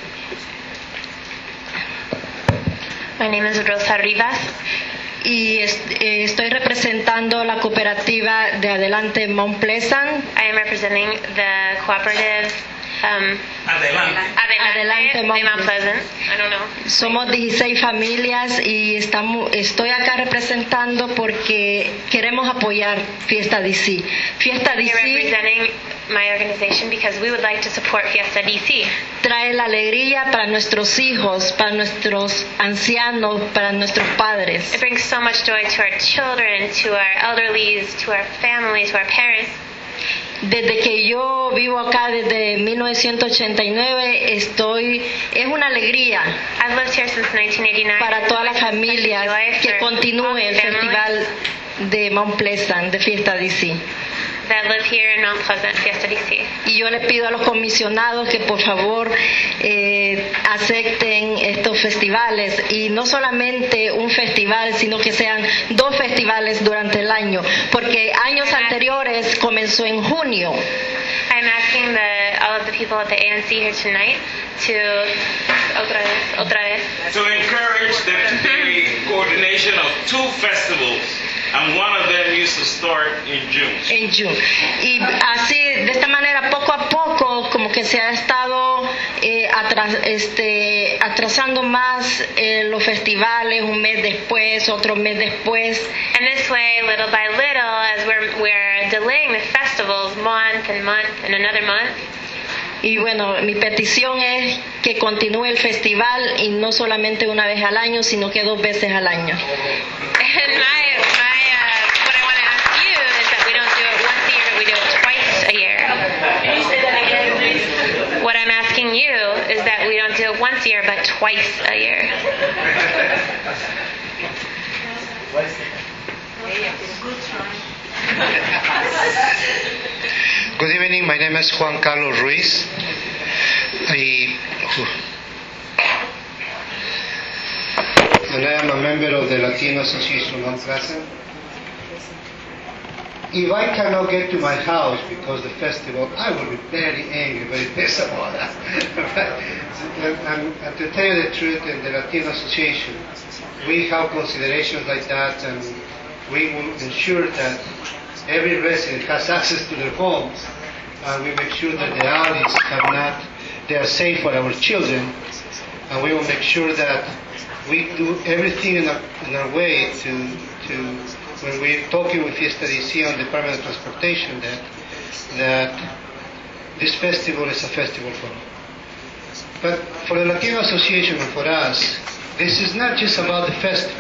Speaker 5: My name is Rosa Rivas.
Speaker 4: Y estoy representando la cooperativa de Adelante Mount Pleasant.
Speaker 5: I am representing the cooperative um,
Speaker 4: Adelante,
Speaker 5: Adelante Mount, Mount Pleasant. I don't know.
Speaker 4: Somos dieciséis familias y estamos, estoy acá representando porque queremos apoyar Fiesta D C. Fiesta D C
Speaker 5: representing my organization because we would like to support Fiesta D C.
Speaker 4: Trae la alegría para nuestros hijos, para nuestros ancianos, para nuestros padres.
Speaker 5: It brings so much joy to our children, to our elderlies, to our families, to our parents.
Speaker 4: Desde que yo vivo acá desde mil novecientos ochenta y nueve estoy es una alegría
Speaker 5: I've lived here since nineteen eighty-nine.
Speaker 4: Para todas las familias que continúe el festival de Mount Pleasant de Fiesta D C.
Speaker 5: That live here in Mount Pleasant, Fiesta D C.
Speaker 4: Y yo le pido a los comisionados que por favor eh, acepten estos festivales y no solamente un festival, sino que sean dos festivales durante el año, porque años anteriores comenzó en junio.
Speaker 5: I'm asking the, all of the people at the A N C here tonight to otra vez, otra vez.
Speaker 9: to encourage the, the coordination of two festivals. And one of them used to start in June.
Speaker 4: En June. Y así, de esta manera, poco a poco, como que se ha estado atras, este, atrasando más eh, los festivales, un mes después, otro mes después.
Speaker 5: And this way, little by little, as we're, we're delaying the festivals month and month and another month.
Speaker 4: Y bueno, mi petición es que continúe el festival y no solamente una vez al año, sino que dos veces al año.
Speaker 5: And my, my, uh, what I want to ask you is that we don't do it once a year, but we do it twice a year.
Speaker 4: Can you say that again, please?
Speaker 5: What I'm asking you is that we don't do it once a year, but twice a year.
Speaker 10: Good evening, my name is Juan Carlos Ruiz. I, and I am a member of the Latino Association of Mount Pleasant. If I cannot get to my house because of the festival, I will be very angry, very pissed about that. and, and to tell you the truth, in the Latino Association, we have considerations like that, and we will ensure that every resident has access to their homes, and we make sure that the alleys have not, they are safe for our children, and we will make sure that we do everything in our, in our way to, to, when we're talking with Fiesta D C on the Department of Transportation, that, that this festival is a festival for all. But for the Latino Association and for us, this is not just about the festival.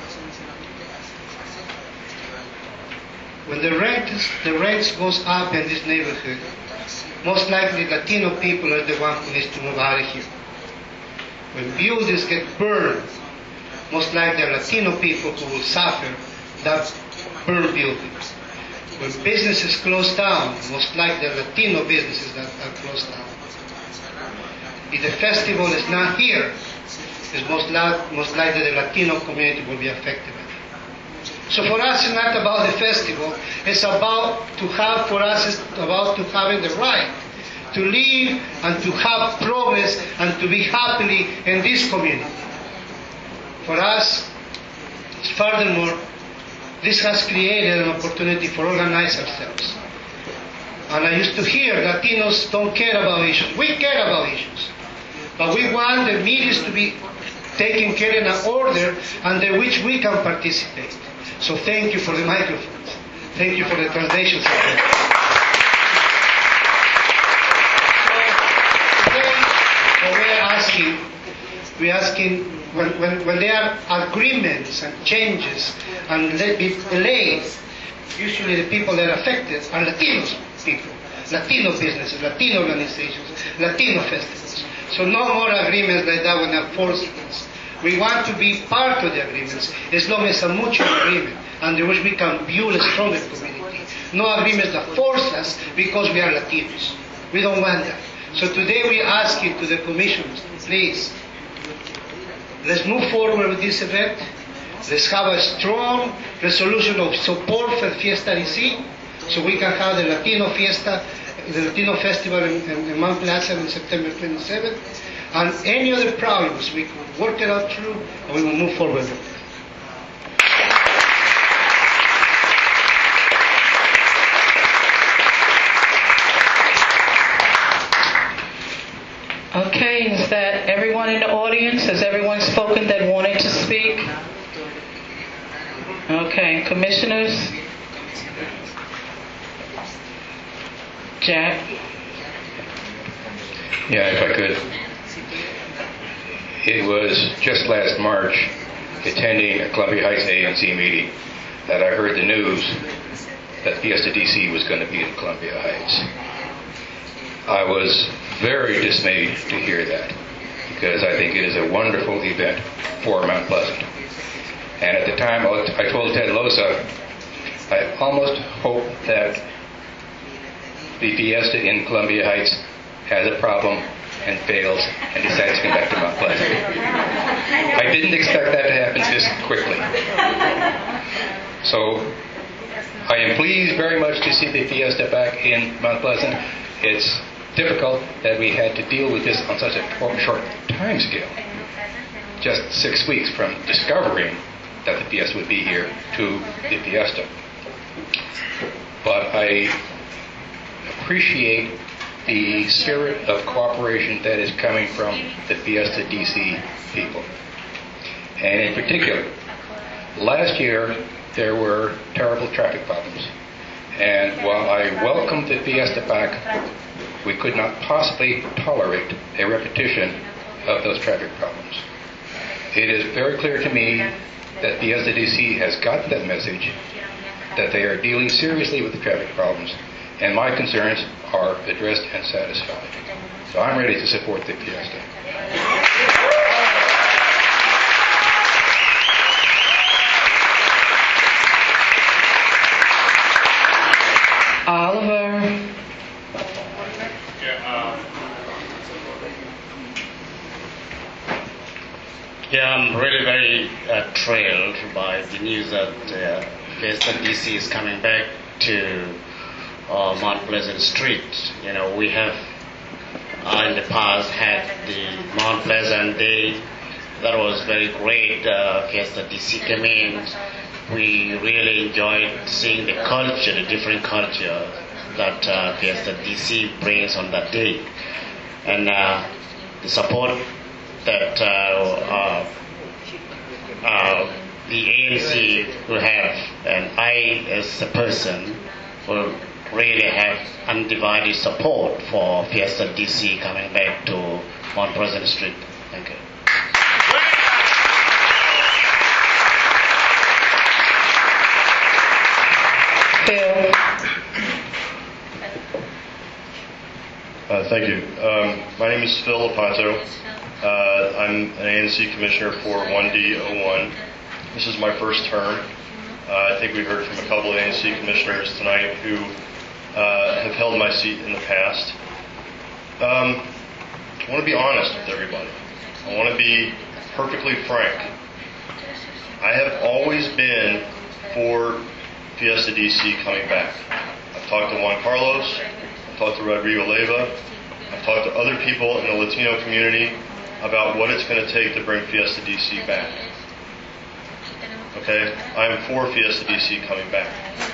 Speaker 10: When the rent the rents goes up in this neighborhood, most likely Latino people are the one who needs to move out of here. When buildings get burned, most likely are Latino people who will suffer that burned buildings. When businesses close down, most likely are Latino businesses that are closed down. If the festival is not here, it's most, li- most likely the Latino community will be affected. So for us, it's not about the festival. It's about to have, for us, it's about to having the right to live and to have progress and to be happily in this community. For us, furthermore, this has created an opportunity for organize ourselves. And I used to hear Latinos don't care about issues. We care about issues. But we want the meetings to be taken care in an order under which we can participate. So thank you for the microphones. Thank you for the translation. So we're asking, we're asking when, when, when there are agreements and changes and let be delayed, usually the people that are affected are Latino people, Latino businesses, Latino organizations, Latino festivals. So no more agreements like that when they're forced. We want to be part of the agreements as long as a mutual agreement under which we can build a stronger community. No agreements that force us because we are Latinos. We don't want that. So today we ask you to the commissioners, please, let's move forward with this event. Let's have a strong resolution of support for Fiesta D C so we can have the Latino Fiesta, the Latino Festival in, in, in Mount Pleasant on September twenty-seventh. And any other problems, we can work it out through and we will move forward.
Speaker 6: Okay, is that everyone in the audience? Has everyone spoken that wanted to speak? Okay, commissioners? Jack?
Speaker 11: Yeah, if I could. It was just last March, attending a Columbia Heights A N C meeting, that I heard the news that Fiesta D C was going to be in Columbia Heights. I was very dismayed to hear that, because I think it is a wonderful event for Mount Pleasant. And at the time, I told Ted Losa, I almost hope that the Fiesta in Columbia Heights has a problem and fails and decides to come back to Mount Pleasant. I didn't expect that to happen this quickly. So I am pleased very much to see the Fiesta back in Mount Pleasant. It's difficult that we had to deal with this on such a short time scale. Just six weeks from discovering that the Fiesta would be here to the Fiesta. But I appreciate the spirit of cooperation that is coming from the Fiesta D C people. And in particular, last year there were terrible traffic problems. And while I welcomed the Fiesta back, we could not possibly tolerate a repetition of those traffic problems. It is very clear to me that Fiesta D C has gotten that message, that they are dealing seriously with the traffic problems, and my concerns are addressed and satisfied. So I'm ready to support the Fiesta.
Speaker 6: Oliver.
Speaker 2: Yeah, I'm really very uh, thrilled by the news that uh, Fiesta D C is coming back to uh, Mount Pleasant Street. You know, we have uh, in the past had the Mount Pleasant Day. That was very great. Uh, Fiesta D C came in. We really enjoyed seeing the culture, the different culture that uh, Fiesta D C brings on that day. And uh, the support that uh, uh, uh, the A N C will have, and I as a person will really have undivided support for Fiesta D C coming back to Mount Pleasant Street. Thank you.
Speaker 6: Phil.
Speaker 12: Uh, thank you. Um, my name is Phil Lepanto. Uh, I'm an A N C commissioner for one D oh one. This is my first term. Uh, I think we heard from a couple of A N C commissioners tonight who uh, have held my seat in the past. Um, I want to be honest with everybody. I want to be perfectly frank. I have always been for Fiesta D C coming back. I've talked to Juan Carlos, I've talked to Rodrigo Leyva, I've talked to other people in the Latino community about what it's going to take to bring Fiesta D C back. Okay? I am for Fiesta D C coming back.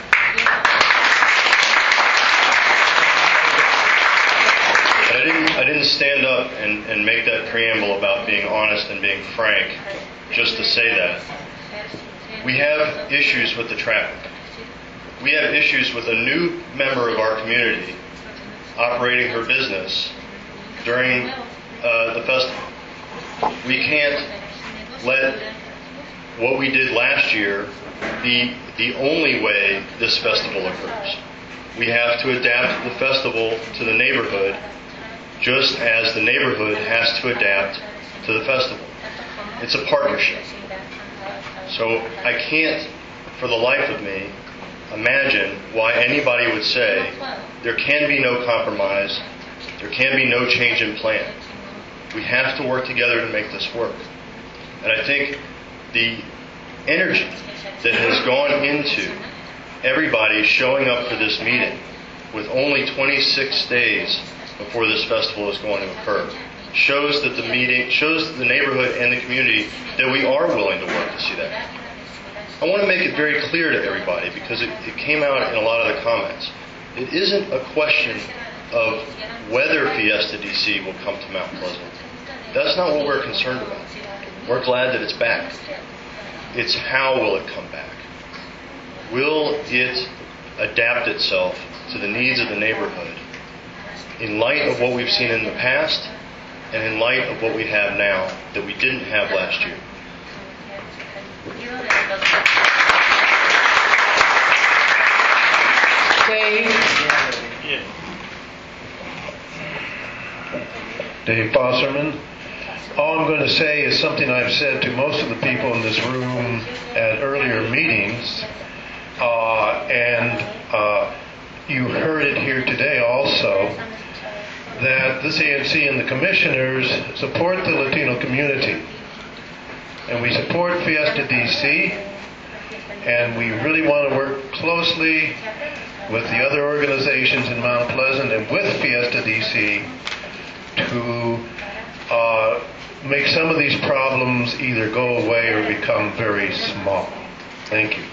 Speaker 12: But I didn't, I didn't stand up and, and make that preamble about being honest and being frank just to say that. We have issues with the traffic. We have issues with a new member of our community operating her business during uh, the festival. We can't let what we did last year be the only way this festival occurs. We have to adapt the festival to the neighborhood just as the neighborhood has to adapt to the festival. It's a partnership. So I can't, for the life of me, imagine why anybody would say there can be no compromise, there can be no change in plan. We have to work together to make this work. And I think the energy that has gone into everybody showing up for this meeting with only twenty-six days before this festival is going to occur shows that the meeting, shows the neighborhood and the community that we are willing to work to see that. I want to make it very clear to everybody because it, it came out in a lot of the comments. It isn't a question of whether Fiesta D C will come to Mount Pleasant. That's not what we're concerned about. We're glad that it's back. It's how will it come back? Will it adapt itself to the needs of the neighborhood in light of what we've seen in the past and in light of what we have now that we didn't have last year?
Speaker 13: Dave Fosserman. All I'm going to say is something I've said to most of the people in this room at earlier meetings, uh, and uh, you heard it here today also, that this A N C and the commissioners support the Latino community. And we support Fiesta D C, and we really want to work closely with the other organizations in Mount Pleasant and with Fiesta D C to uh, make some of these problems either go away or become very small. Thank you.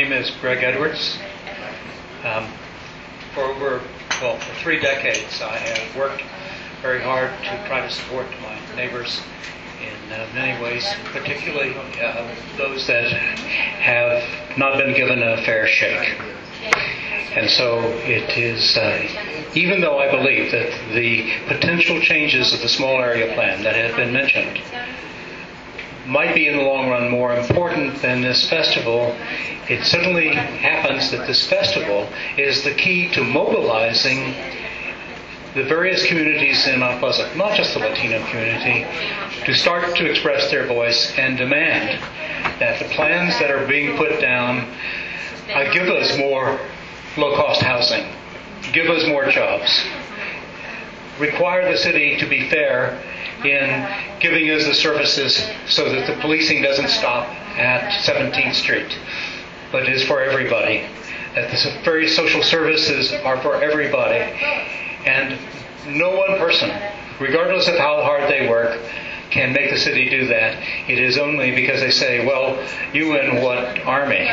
Speaker 7: name is Greg Edwards. Um, for over, well, for three decades, I have worked very hard to try to support my neighbors in uh, many ways, particularly uh, those that have not been given a fair shake. And so it is, uh, even though I believe that the potential changes of the small area plan that have been mentioned might be in the long run more important than this festival, it certainly happens that this festival is the key to mobilizing the various communities in Mount Pleasant, not just the Latino community, to start to express their voice and demand that the plans that are being put down uh, give us more low-cost housing, give us more jobs, require the city to be fair in giving us the services so that the policing doesn't stop at seventeenth Street, but is for everybody, that the various social services are for everybody, and no one person, regardless of how hard they work, can make the city do that. It is only because they say, well, you in what army?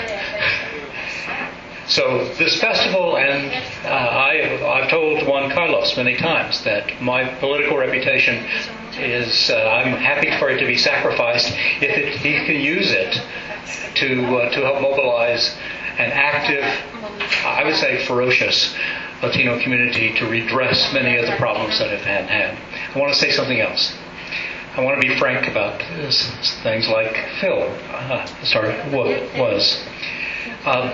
Speaker 7: So this festival, and uh, I, I've told Juan Carlos many times that my political reputation is, uh, I'm happy for it to be sacrificed if it, he can use it to uh, to help mobilize an active, I would say ferocious, Latino community to redress many of the problems that have had. had. I want to say something else. I want to be frank about this, things like Phil uh, started, was. Um,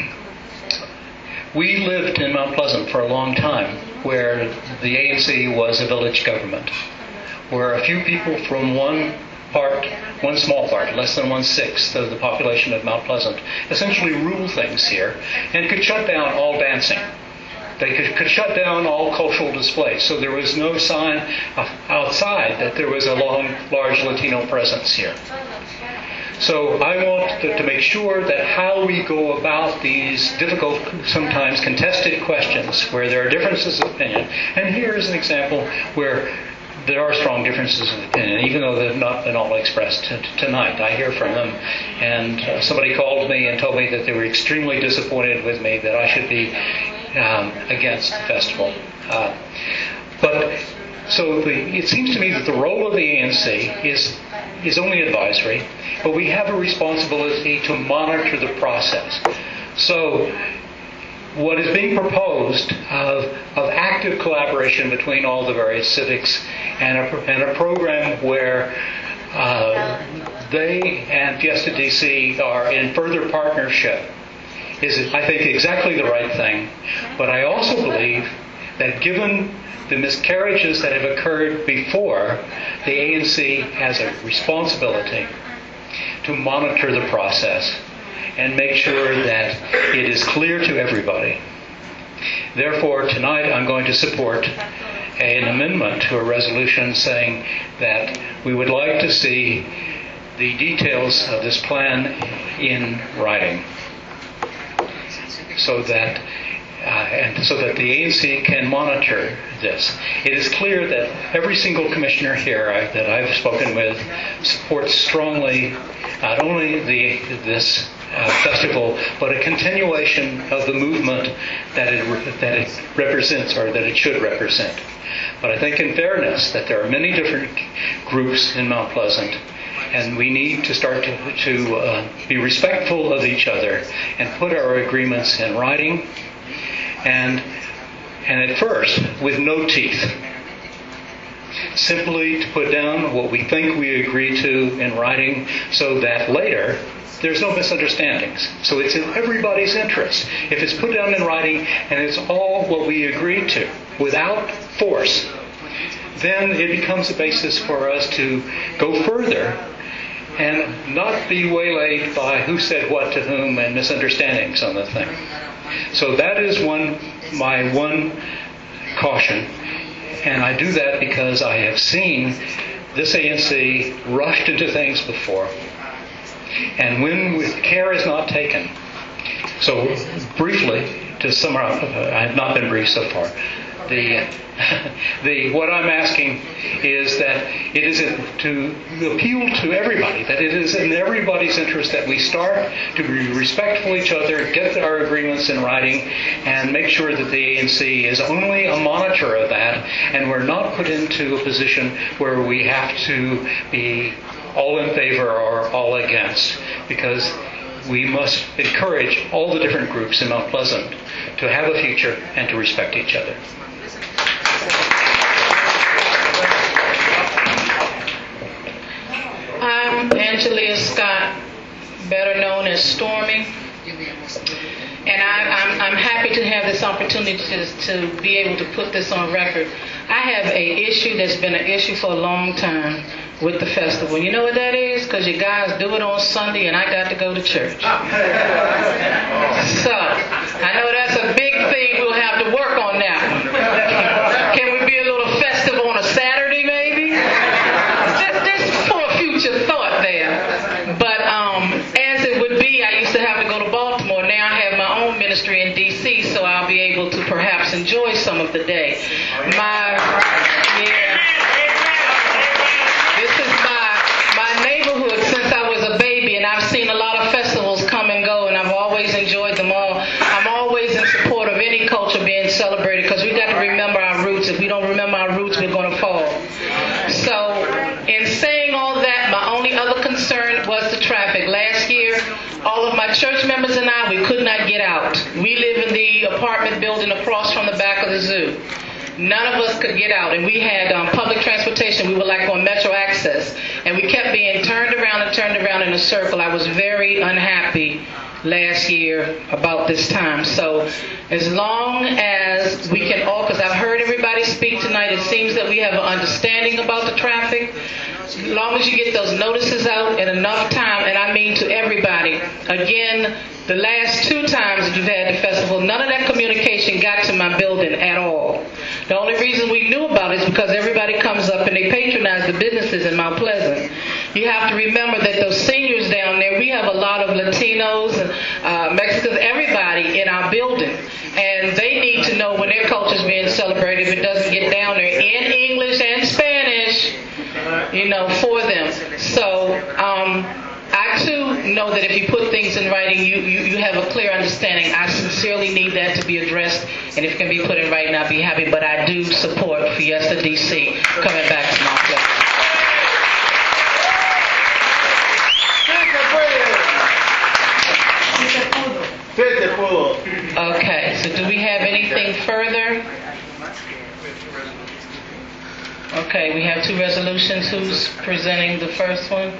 Speaker 7: We lived in Mount Pleasant for a long time where the A N C was a village government, where a few people from one part, one small part, less than one-sixth of the population of Mount Pleasant, essentially rule things here and could shut down all dancing. They could, could shut down all cultural displays. So there was no sign outside that there was a long, large Latino presence here. So I want to, to make sure that how we go about these difficult, sometimes contested questions where there are differences of opinion, and here is an example where there are strong differences of opinion, even though they've not been all expressed t- tonight. I hear from them, and uh, somebody called me and told me that they were extremely disappointed with me that I should be um, against the festival. Uh, but so the, it seems to me that the role of the A N C is is only advisory, but we have a responsibility to monitor the process. So what is being proposed of, of active collaboration between all the various civics and a, and a program where uh, they and Fiesta D C are in further partnership is, I think, exactly the right thing. But I also believe that given the miscarriages that have occurred before, the A N C has a responsibility to monitor the process and make sure that it is clear to everybody. Therefore, tonight I'm going to support an amendment to a resolution saying that we would like to see the details of this plan in writing, so that Uh, and so that the A N C can monitor this. It is clear that every single commissioner here I, that I've spoken with supports strongly not only the this uh, festival, but a continuation of the movement that it that it represents, or that it should represent. But I think, in fairness, that there are many different groups in Mount Pleasant, and we need to start to, to uh, be respectful of each other and put our agreements in writing. And and at first, with no teeth. Simply to put down what we think we agree to in writing so that later there's no misunderstandings. So it's in everybody's interest. If it's put down in writing and it's all what we agree to without force, then it becomes a basis for us to go further and not be waylaid by who said what to whom and misunderstandings on the thing. So that is one my one caution, and I do that because I have seen this A N C rushed into things before, and when care is not taken. So briefly, to sum up, I have not been brief so far. The the what I'm asking is that it is to appeal to everybody, that it is in everybody's interest that we start to be respectful of each other, get our agreements in writing, and make sure that the A N C is only a monitor of that, and we're not put into a position where we have to be all in favor or all against, because we must encourage all the different groups in Mount Pleasant to have a future and to respect each other.
Speaker 6: I'm Angelia Scott, better known as Stormy, and I, I'm, I'm happy to have this opportunity to, to be able to put this on record. I have a issue that's been an issue for a long time with the festival. You know what that is? Because you guys do it on Sunday and I got to go to church. So, I know that's a big thing we'll have to work on now. Can we be a little festive on a Saturday maybe? Just, just for a future thought there. But um, as it would be, I used to have to go to Baltimore. Now I have my own ministry in D C, so I'll be able to perhaps enjoy some of the day. My, yeah. This is my, my neighborhood since I was a baby, and I've seen a lot of festivals come and go, and I've always enjoyed them all. I'm always in support of any culture being celebrated, because we've got to remember our roots. If we don't remember our roots, we're going to fall. So, in saying all that, my only other concern was the traffic. Last year, all of my church members and I, we could not get out. We live in the apartment building across from the back of the zoo. None of us could get out, and we had um, public transportation. We were like on Metro Access, and we kept being turned around and turned around in a circle. I was very unhappy last year about this time. So as long as we can all, because I've heard everybody speak tonight, it seems that we have an understanding about the traffic. As long as you get those notices out in enough time, and I mean to everybody. Again, the last two times that you've had the festival, none of that communication got to my building at all. The only reason we knew about it is because everybody comes up and they patronize the businesses in Mount Pleasant. You have to remember that those seniors down there, we have a lot of Latinos and uh, Mexicans, everybody in our building. And they need to know when their culture is being celebrated, if it doesn't get down there in English and Spanish, you know, for them. So, um, I too know that if you put things in writing, you, you, you have a clear understanding. I sincerely need that to be addressed, and if it can be put in writing, I'll be happy. But I do support Fiesta D C coming back to Mount Pleasant. Okay, so do we have anything further? Okay, we have two resolutions. Who's presenting the first one?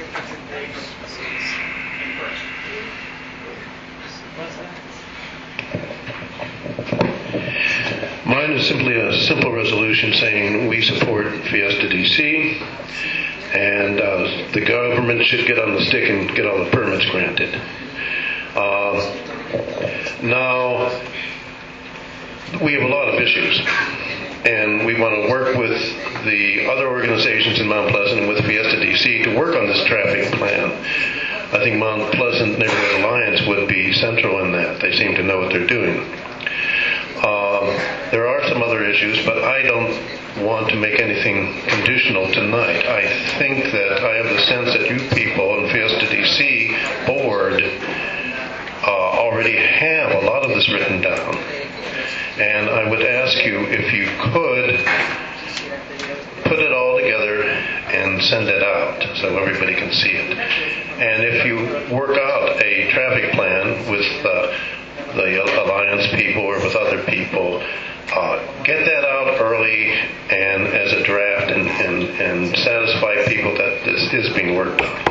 Speaker 13: Mine is simply a simple resolution saying we support Fiesta D C, and uh, the government should get on the stick and get all the permits granted. Uh, now, we have a lot of issues, and we want to work with the other organizations in Mount Pleasant and with Fiesta D C to work on this traffic plan. I think Mount Pleasant Neighborhood Alliance would be central in that. They seem to know what they're doing. Um, there are some other issues, but I don't want to make anything conditional tonight. I think that I have the sense that you people in Fiesta D C board uh, already have a lot of this written down. And I would ask you if you could put it all together and send it out so everybody can see it. And if you work out a traffic plan with uh, the Alliance people or with other people, uh, get that out early and as a draft and, and, and satisfy people that this is being worked on.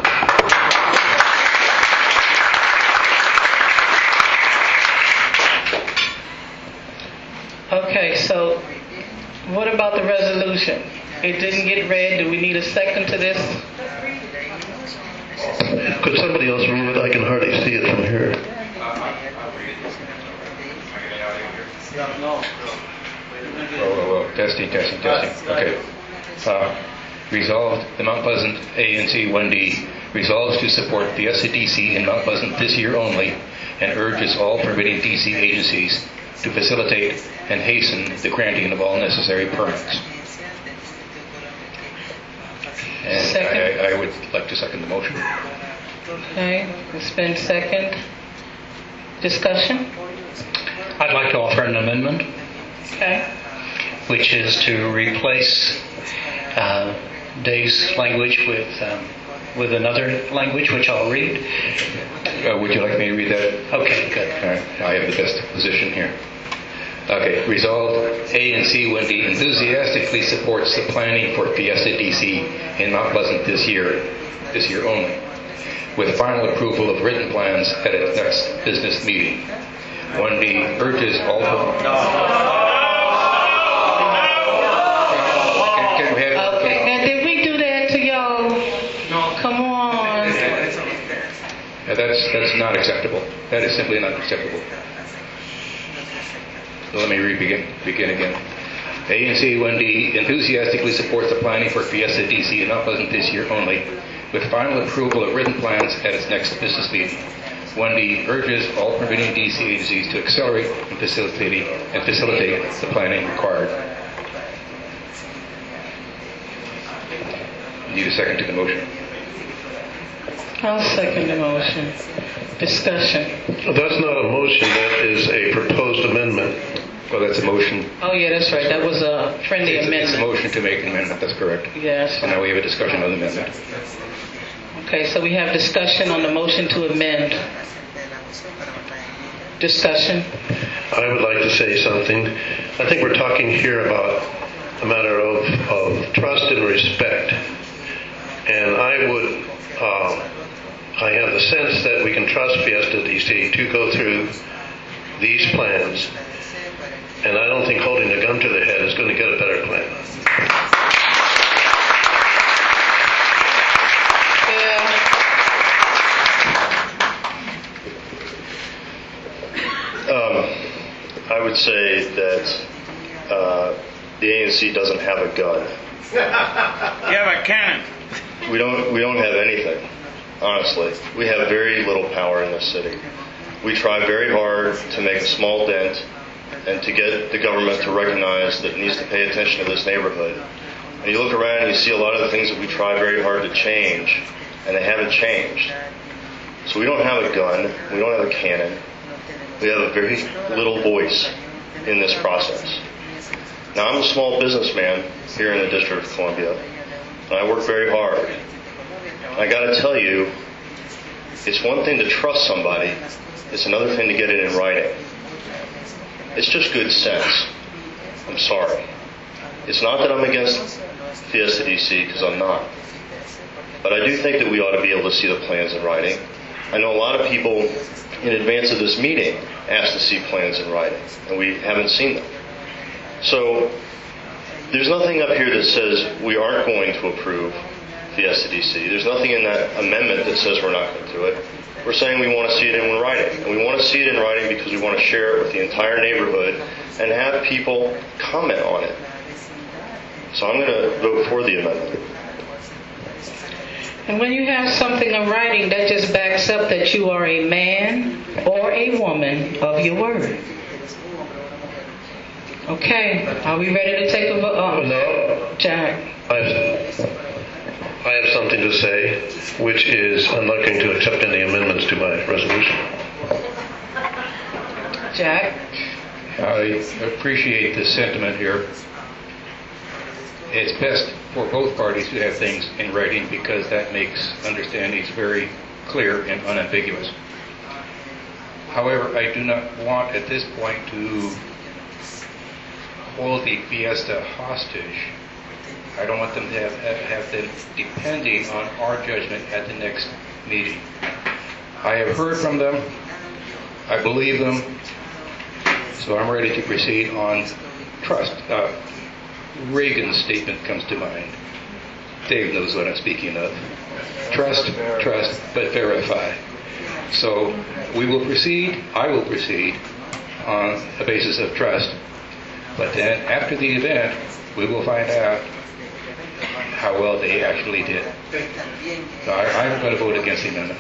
Speaker 6: Okay, so what about the resolution? It didn't get read. Do we need a second to this?
Speaker 13: Could somebody else move it? I can hardly see it from here.
Speaker 11: Whoa, whoa, whoa. Testing, testing, testing. Okay. Uh, resolved, the Mount Pleasant A N C one D resolves to support Fiesta D C in Mount Pleasant this year only and urges all permitting D C agencies to facilitate and hasten the granting of all necessary permits. And
Speaker 6: Second.
Speaker 11: I, I would like to second the motion.
Speaker 6: Okay, it's been second. Discussion?
Speaker 7: I'd like to offer an amendment,
Speaker 6: Okay.
Speaker 7: which is to replace uh, Dave's language with um, with another language, which I'll read.
Speaker 11: Uh, would you like me to read that?
Speaker 7: Okay, good.
Speaker 11: All right, I have the best position here. Okay, resolved, A and C Wendy enthusiastically supports the planning for Fiesta D C in Mount Pleasant this year, this year only, with final approval of written plans at its next business meeting. Wendy urges all... Can, can we have...
Speaker 6: Okay, now did we do that to y'all? No. Come on.
Speaker 11: Yeah, that's, that's not acceptable. That is simply not acceptable. So let me re-begin begin again. A and C Wendy enthusiastically supports the planning for Fiesta D C in Mount Pleasant this year only, with final approval of written plans at its next business meeting. Wendy urges all permitting D C agencies to accelerate and facilitate, and facilitate the planning required. Need a second to the motion?
Speaker 6: I'll second the motion. Discussion.
Speaker 13: That's not a motion, that is a proposed amendment.
Speaker 11: Well, that's a motion.
Speaker 6: Oh, yeah, that's right. That was a friendly
Speaker 11: It's,
Speaker 6: amendment.
Speaker 11: it's a motion to make an amendment, that's correct.
Speaker 6: Yes.
Speaker 11: So now we have a discussion on the amendment.
Speaker 6: Okay, so we have discussion on the motion to amend. Discussion.
Speaker 13: I would like to say something. I think we're talking here about a matter of, of trust and respect. And I would, uh, I have the sense that we can trust Fiesta D C to go through these plans. And I don't think holding a gun to their head is going to get a better plan.
Speaker 12: Um, I would say that uh, the A N C doesn't have a gun.
Speaker 9: You have a cannon.
Speaker 12: We don't. We don't have anything. Honestly, we have very little power in this city. We try very hard to make a small dent and to get the government to recognize that it needs to pay attention to this neighborhood. And you look around and you see a lot of the things that we try very hard to change, and they haven't changed. So we don't have a gun. We don't have a cannon. We have a very little voice in this process. Now, I'm a small businessman here in the District of Columbia, and I work very hard. And I got to tell you, it's one thing to trust somebody. It's another thing to get it in writing. It's just good sense. I'm sorry. It's not that I'm against Fiesta D C, because I'm not. But I do think that we ought to be able to see the plans in writing. I know a lot of people in advance of this meeting asked to see plans in writing, and we haven't seen them. So there's nothing up here that says we aren't going to approve Fiesta D C. There's nothing in that amendment that says we're not going to do it. We're saying we want to see it in writing. And we want to see it in writing because we want to share it with the entire neighborhood and have people comment on it. So I'm going to vote for the amendment.
Speaker 6: And when you have something in writing, that just backs up that you are a man or a woman of your word. Okay, are we ready to take a vote? Oh,
Speaker 13: no.
Speaker 6: Jack.
Speaker 13: I have, I have something to say, which is I'm not going to accept any amendments to my resolution.
Speaker 6: Jack?
Speaker 11: I appreciate the sentiment here. It's best for both parties to have things in writing because that makes understandings very clear and unambiguous. However, I do not want at this point to hold the Fiesta hostage. I don't want them to have, have them depending on our judgment at the next meeting. I have heard from them. I believe them. So I'm ready to proceed on trust. Uh, Reagan's statement comes to mind. Dave knows what I'm speaking of. Trust, trust, but verify. So we will proceed, I will proceed on a basis of trust. But then after the event, we will find out how well they actually did. So I, I'm going to vote against the amendment.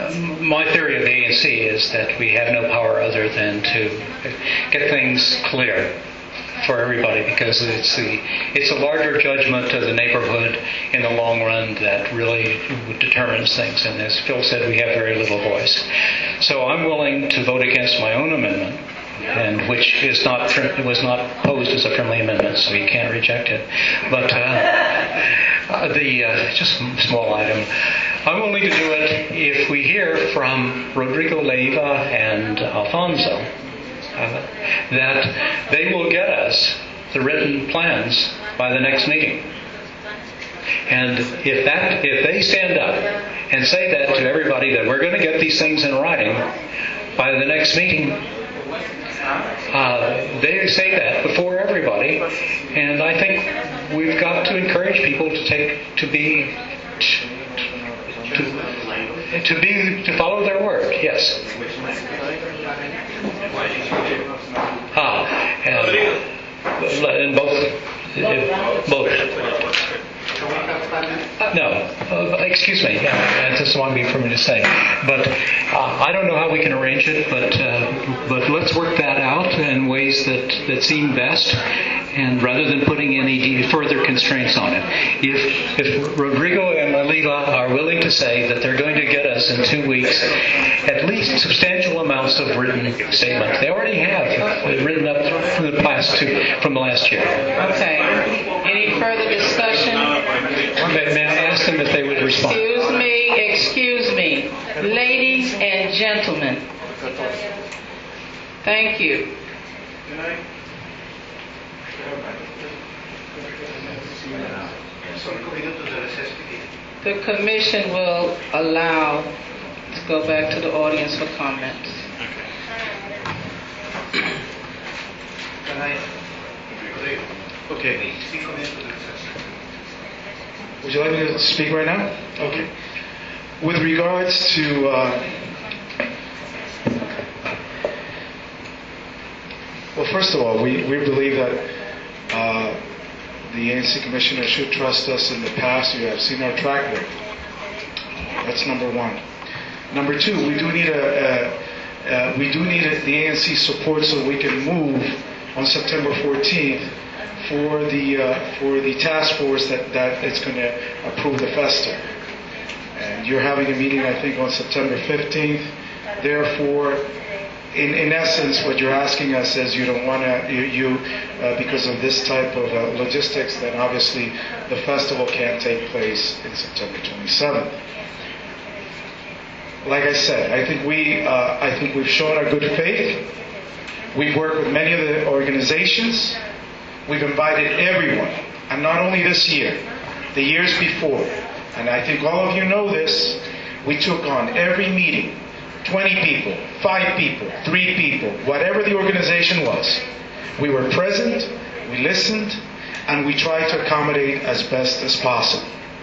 Speaker 7: my theory of the A N C is that we have no power other than to get things clear for everybody, because it's the it's a larger judgment of the neighborhood in the long run that really determines things. And as Phil said, we have very little voice. So I'm willing to vote against my own amendment, and which is not was not posed as a friendly amendment, so you can't reject it. But uh, uh, the uh, just a small item. I'm willing to do it if we hear from Rodrigo Leiva and Alfonso uh, that they will get us the written plans by the next meeting. And if that if they stand up and say that to everybody, that we're going to get these things in writing by the next meeting, uh, they say that before everybody, and I think we've got to encourage people to take to be to, to be to follow their word. Yes. Ah, and, and both both. No, uh, excuse me. Yeah, that's just one for me to say. But uh, I don't know how we can arrange it. But uh, but let's work that out in ways that, that seem best, and rather than putting any further constraints on it. If if Rodrigo and Lalila are willing to say that they're going to get us in two weeks at least substantial amounts of written statements, they already have written up from the past two, from the last year.
Speaker 6: Okay. Any further discussion?
Speaker 7: May, may I ask them if they would respond?
Speaker 6: Excuse me, excuse me. Ladies and gentlemen. Thank you. The commission will allow to go back to the audience for comments.
Speaker 8: Okay. Would you like me to speak right now? Okay. With regards to uh, well, first of all, we, we believe that uh, the A N C Commissioner should trust us. In the past, you have seen our track record. That's number one. Number two, we do need a, a, a we do need a, the A N C support so we can move on September fourteenth for the uh, for the task force that, that is going to approve the festival. And you're having a meeting, I think, on September fifteenth. Therefore, in, in essence, what you're asking us is you don't want to, you, you uh, because of this type of uh, logistics, then obviously the festival can't take place in September twenty-seventh. Like I said, I think we, uh, I think we've shown our good faith. We've worked with many of the organizations. We've invited everyone, and not only this year, the years before. And I think all of you know this. We took on every meeting, twenty people, five people, three people, whatever the organization was. We were present, we listened, and we tried to accommodate as best as possible.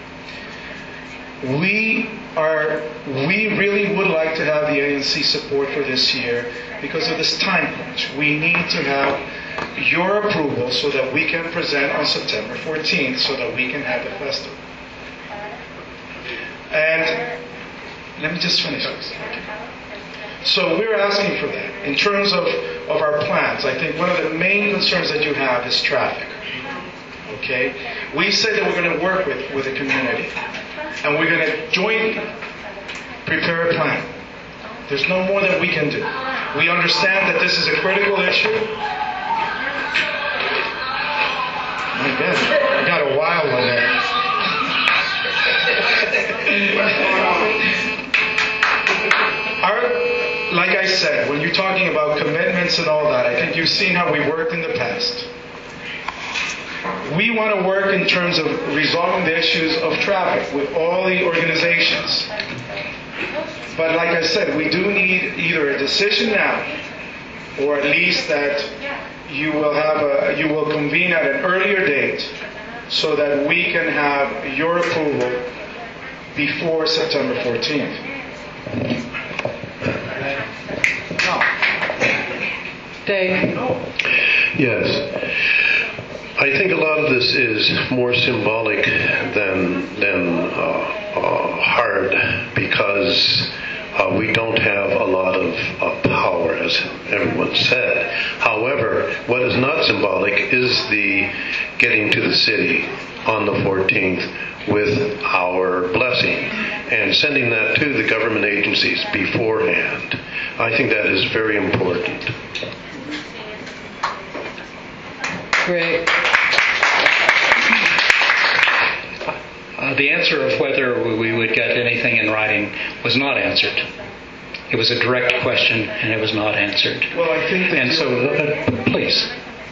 Speaker 8: We are, we really would like to have the A N C support for this year because of this time crunch. We need to have your approval so that we can present on September fourteenth so that we can have the festival. And let me just finish this. So we're asking for that. In terms of, of our plans, I think one of the main concerns that you have is traffic. Okay? We said that we're going to work with, with the community. And we're going to jointly prepare a plan. There's no more that we can do. We understand that this is a critical issue. My God, I got a wild one there. Our, like I said, when you're talking about commitments and all that, I think you've seen how we worked in the past. We want to work in terms of resolving the issues of traffic with all the organizations. But like I said, we do need either a decision now, or at least that you will have a, you will convene at an earlier date, so that we can have your approval before September fourteenth.
Speaker 6: Dave?
Speaker 13: Yes. I think a lot of this is more symbolic than than uh, uh, hard, because Uh, we don't have a lot of, of power, as everyone said. However, what is not symbolic is the getting to the city on the fourteenth with our blessing and sending that to the government agencies beforehand. I think that is very important.
Speaker 7: Great. Uh, the answer of whether we would get anything in writing was not answered. It was a direct question, and it was not answered.
Speaker 8: Well, I think that
Speaker 7: and so, uh, please.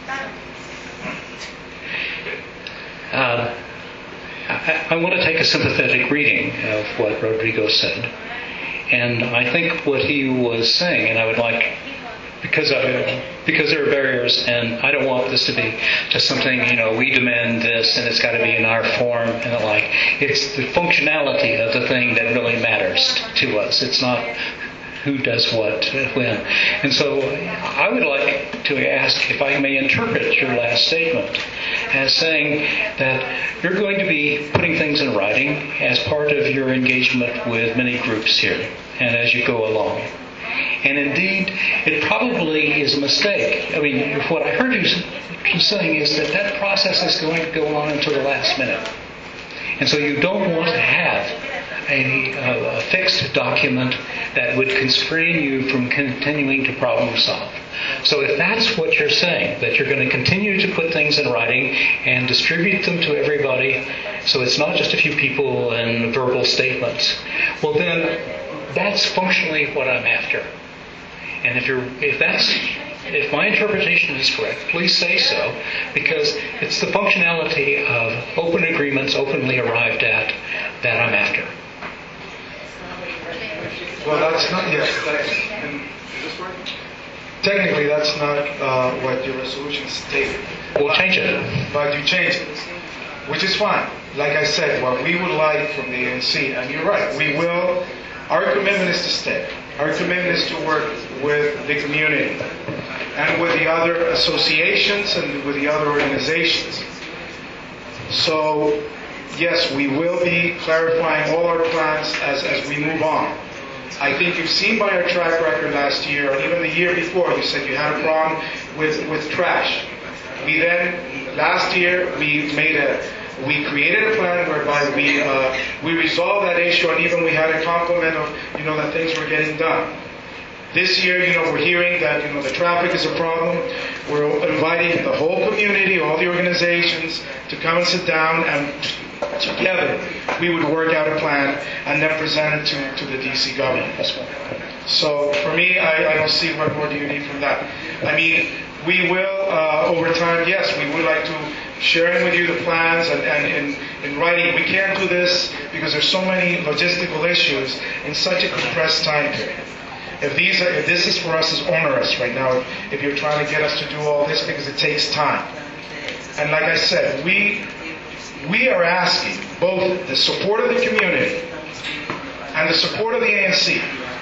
Speaker 7: Uh, I, I want to take a sympathetic reading of what Rodrigo said, and I think what he was saying, and I would like. Because I, because there are barriers, and I don't want this to be just something, you know, we demand this, and it's got to be in our form, and the like. It's the functionality of the thing that really matters to us. It's not who does what when. And so I would like to ask if I may interpret your last statement as saying that you're going to be putting things in writing as part of your engagement with many groups here, and as you go along. And indeed, it probably is a mistake. I mean, what I heard you saying is that that process is going to go on until the last minute. And so you don't want to have a, a fixed document that would constrain you from continuing to problem solve. So if that's what you're saying, that you're going to continue to put things in writing and distribute them to everybody, so it's not just a few people and verbal statements, well then that's functionally what I'm after. And if you're, if that's, if my interpretation is correct, please say so, because it's the functionality of open agreements, openly arrived at, that I'm after.
Speaker 8: Well, that's not, yes, that's, technically that's not uh, what your resolution stated.
Speaker 7: We'll change it.
Speaker 8: But you changed it, which is fine. Like I said, what we would like from the A N C, and you're right, we will, our commitment is to stay. Our commitment is to work with the community and with the other associations and with the other organizations. So, yes, we will be clarifying all our plans as, as we move on. I think you've seen by our track record last year, and even the year before, you said you had a problem with, with trash. We then, last year, we made a We created a plan whereby we uh, we resolved that issue, and even we had a compliment of, you know, that things were getting done. This year, you know, we're hearing that, you know, the traffic is a problem. We're inviting the whole community, all the organizations, to come and sit down, and together we would work out a plan and then present it to, to the D C government. So for me, I, I don't see what more do you need from that. I mean, we will, uh, over time, yes, we would like to sharing with you the plans and, and in, in writing. We can't do this because there's so many logistical issues in such a compressed time period. If these are, if this is for us is onerous right now, if, if you're trying to get us to do all this because it takes time. And like I said, we we are asking both the support of the community and the support of the A N C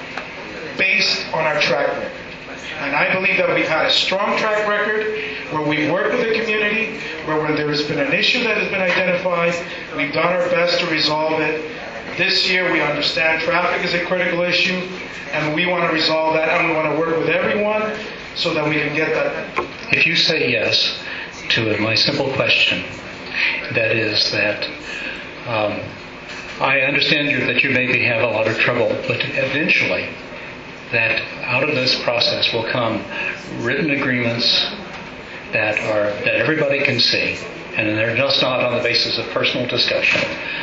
Speaker 8: based on our track record. And I believe that we've had a strong track record where we've worked with the community, where when there has been an issue that has been identified, we've done our best to resolve it. This year we understand traffic is a critical issue, and we want to resolve that, and we want to work with everyone so that we can get that.
Speaker 7: If you say yes to my simple question, that is that um, I understand you, that you maybe have a lot of trouble, but eventually that out of this process will come written agreements that are that everybody can see, and they're just not on the basis of personal discussion.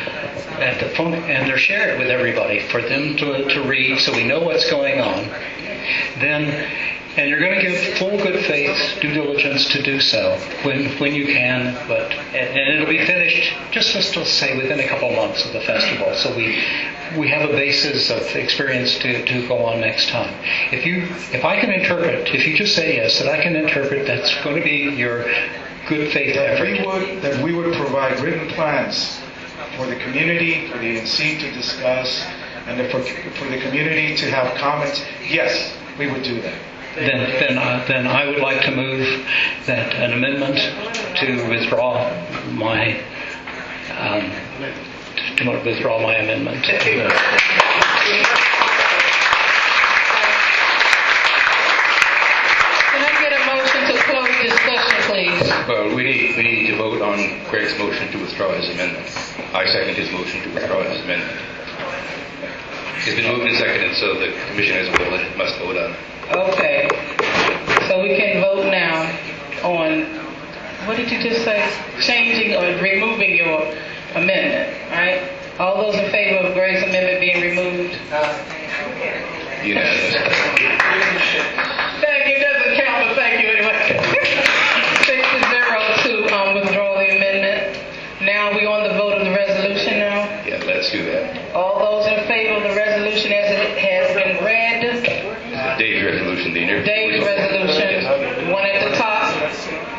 Speaker 7: At the phone, and they're shared with everybody for them to, to read, so we know what's going on. Then, and you're going to give full good faith due diligence to do so when when you can, but and, and it'll be finished just let's just say within a couple months of the festival, so we we have a basis of experience to, to go on next time. If you if I can interpret, if you just say yes, that I can interpret that's going to be your good faith
Speaker 8: that
Speaker 7: effort.
Speaker 8: We would, that we would provide written plans for the community, for the A N C to discuss, and for, for the community to have comments. Yes, we would do that.
Speaker 7: Then, then, uh, then I would like to move that an amendment to withdraw my um, to withdraw my amendment.
Speaker 11: Well, we need, we need to vote on Greg's motion to withdraw his amendment. I second his motion to withdraw his amendment. It's been moved and seconded, so the commission as a whole must vote on it.
Speaker 6: Okay. So we can vote now on, what did you just say? Changing or removing your amendment, right? All those in favor of Greg's amendment being removed?
Speaker 11: Unanimous.
Speaker 6: Thank you. It doesn't count, but thank you anyway. Six to zero to um, withdraw the amendment. Now we on the vote of the resolution now?
Speaker 11: Yeah, let's do that.
Speaker 6: All those in favor of the resolution as it has been read?
Speaker 11: Dave's resolution, the
Speaker 6: Dave's resolution, one at the top.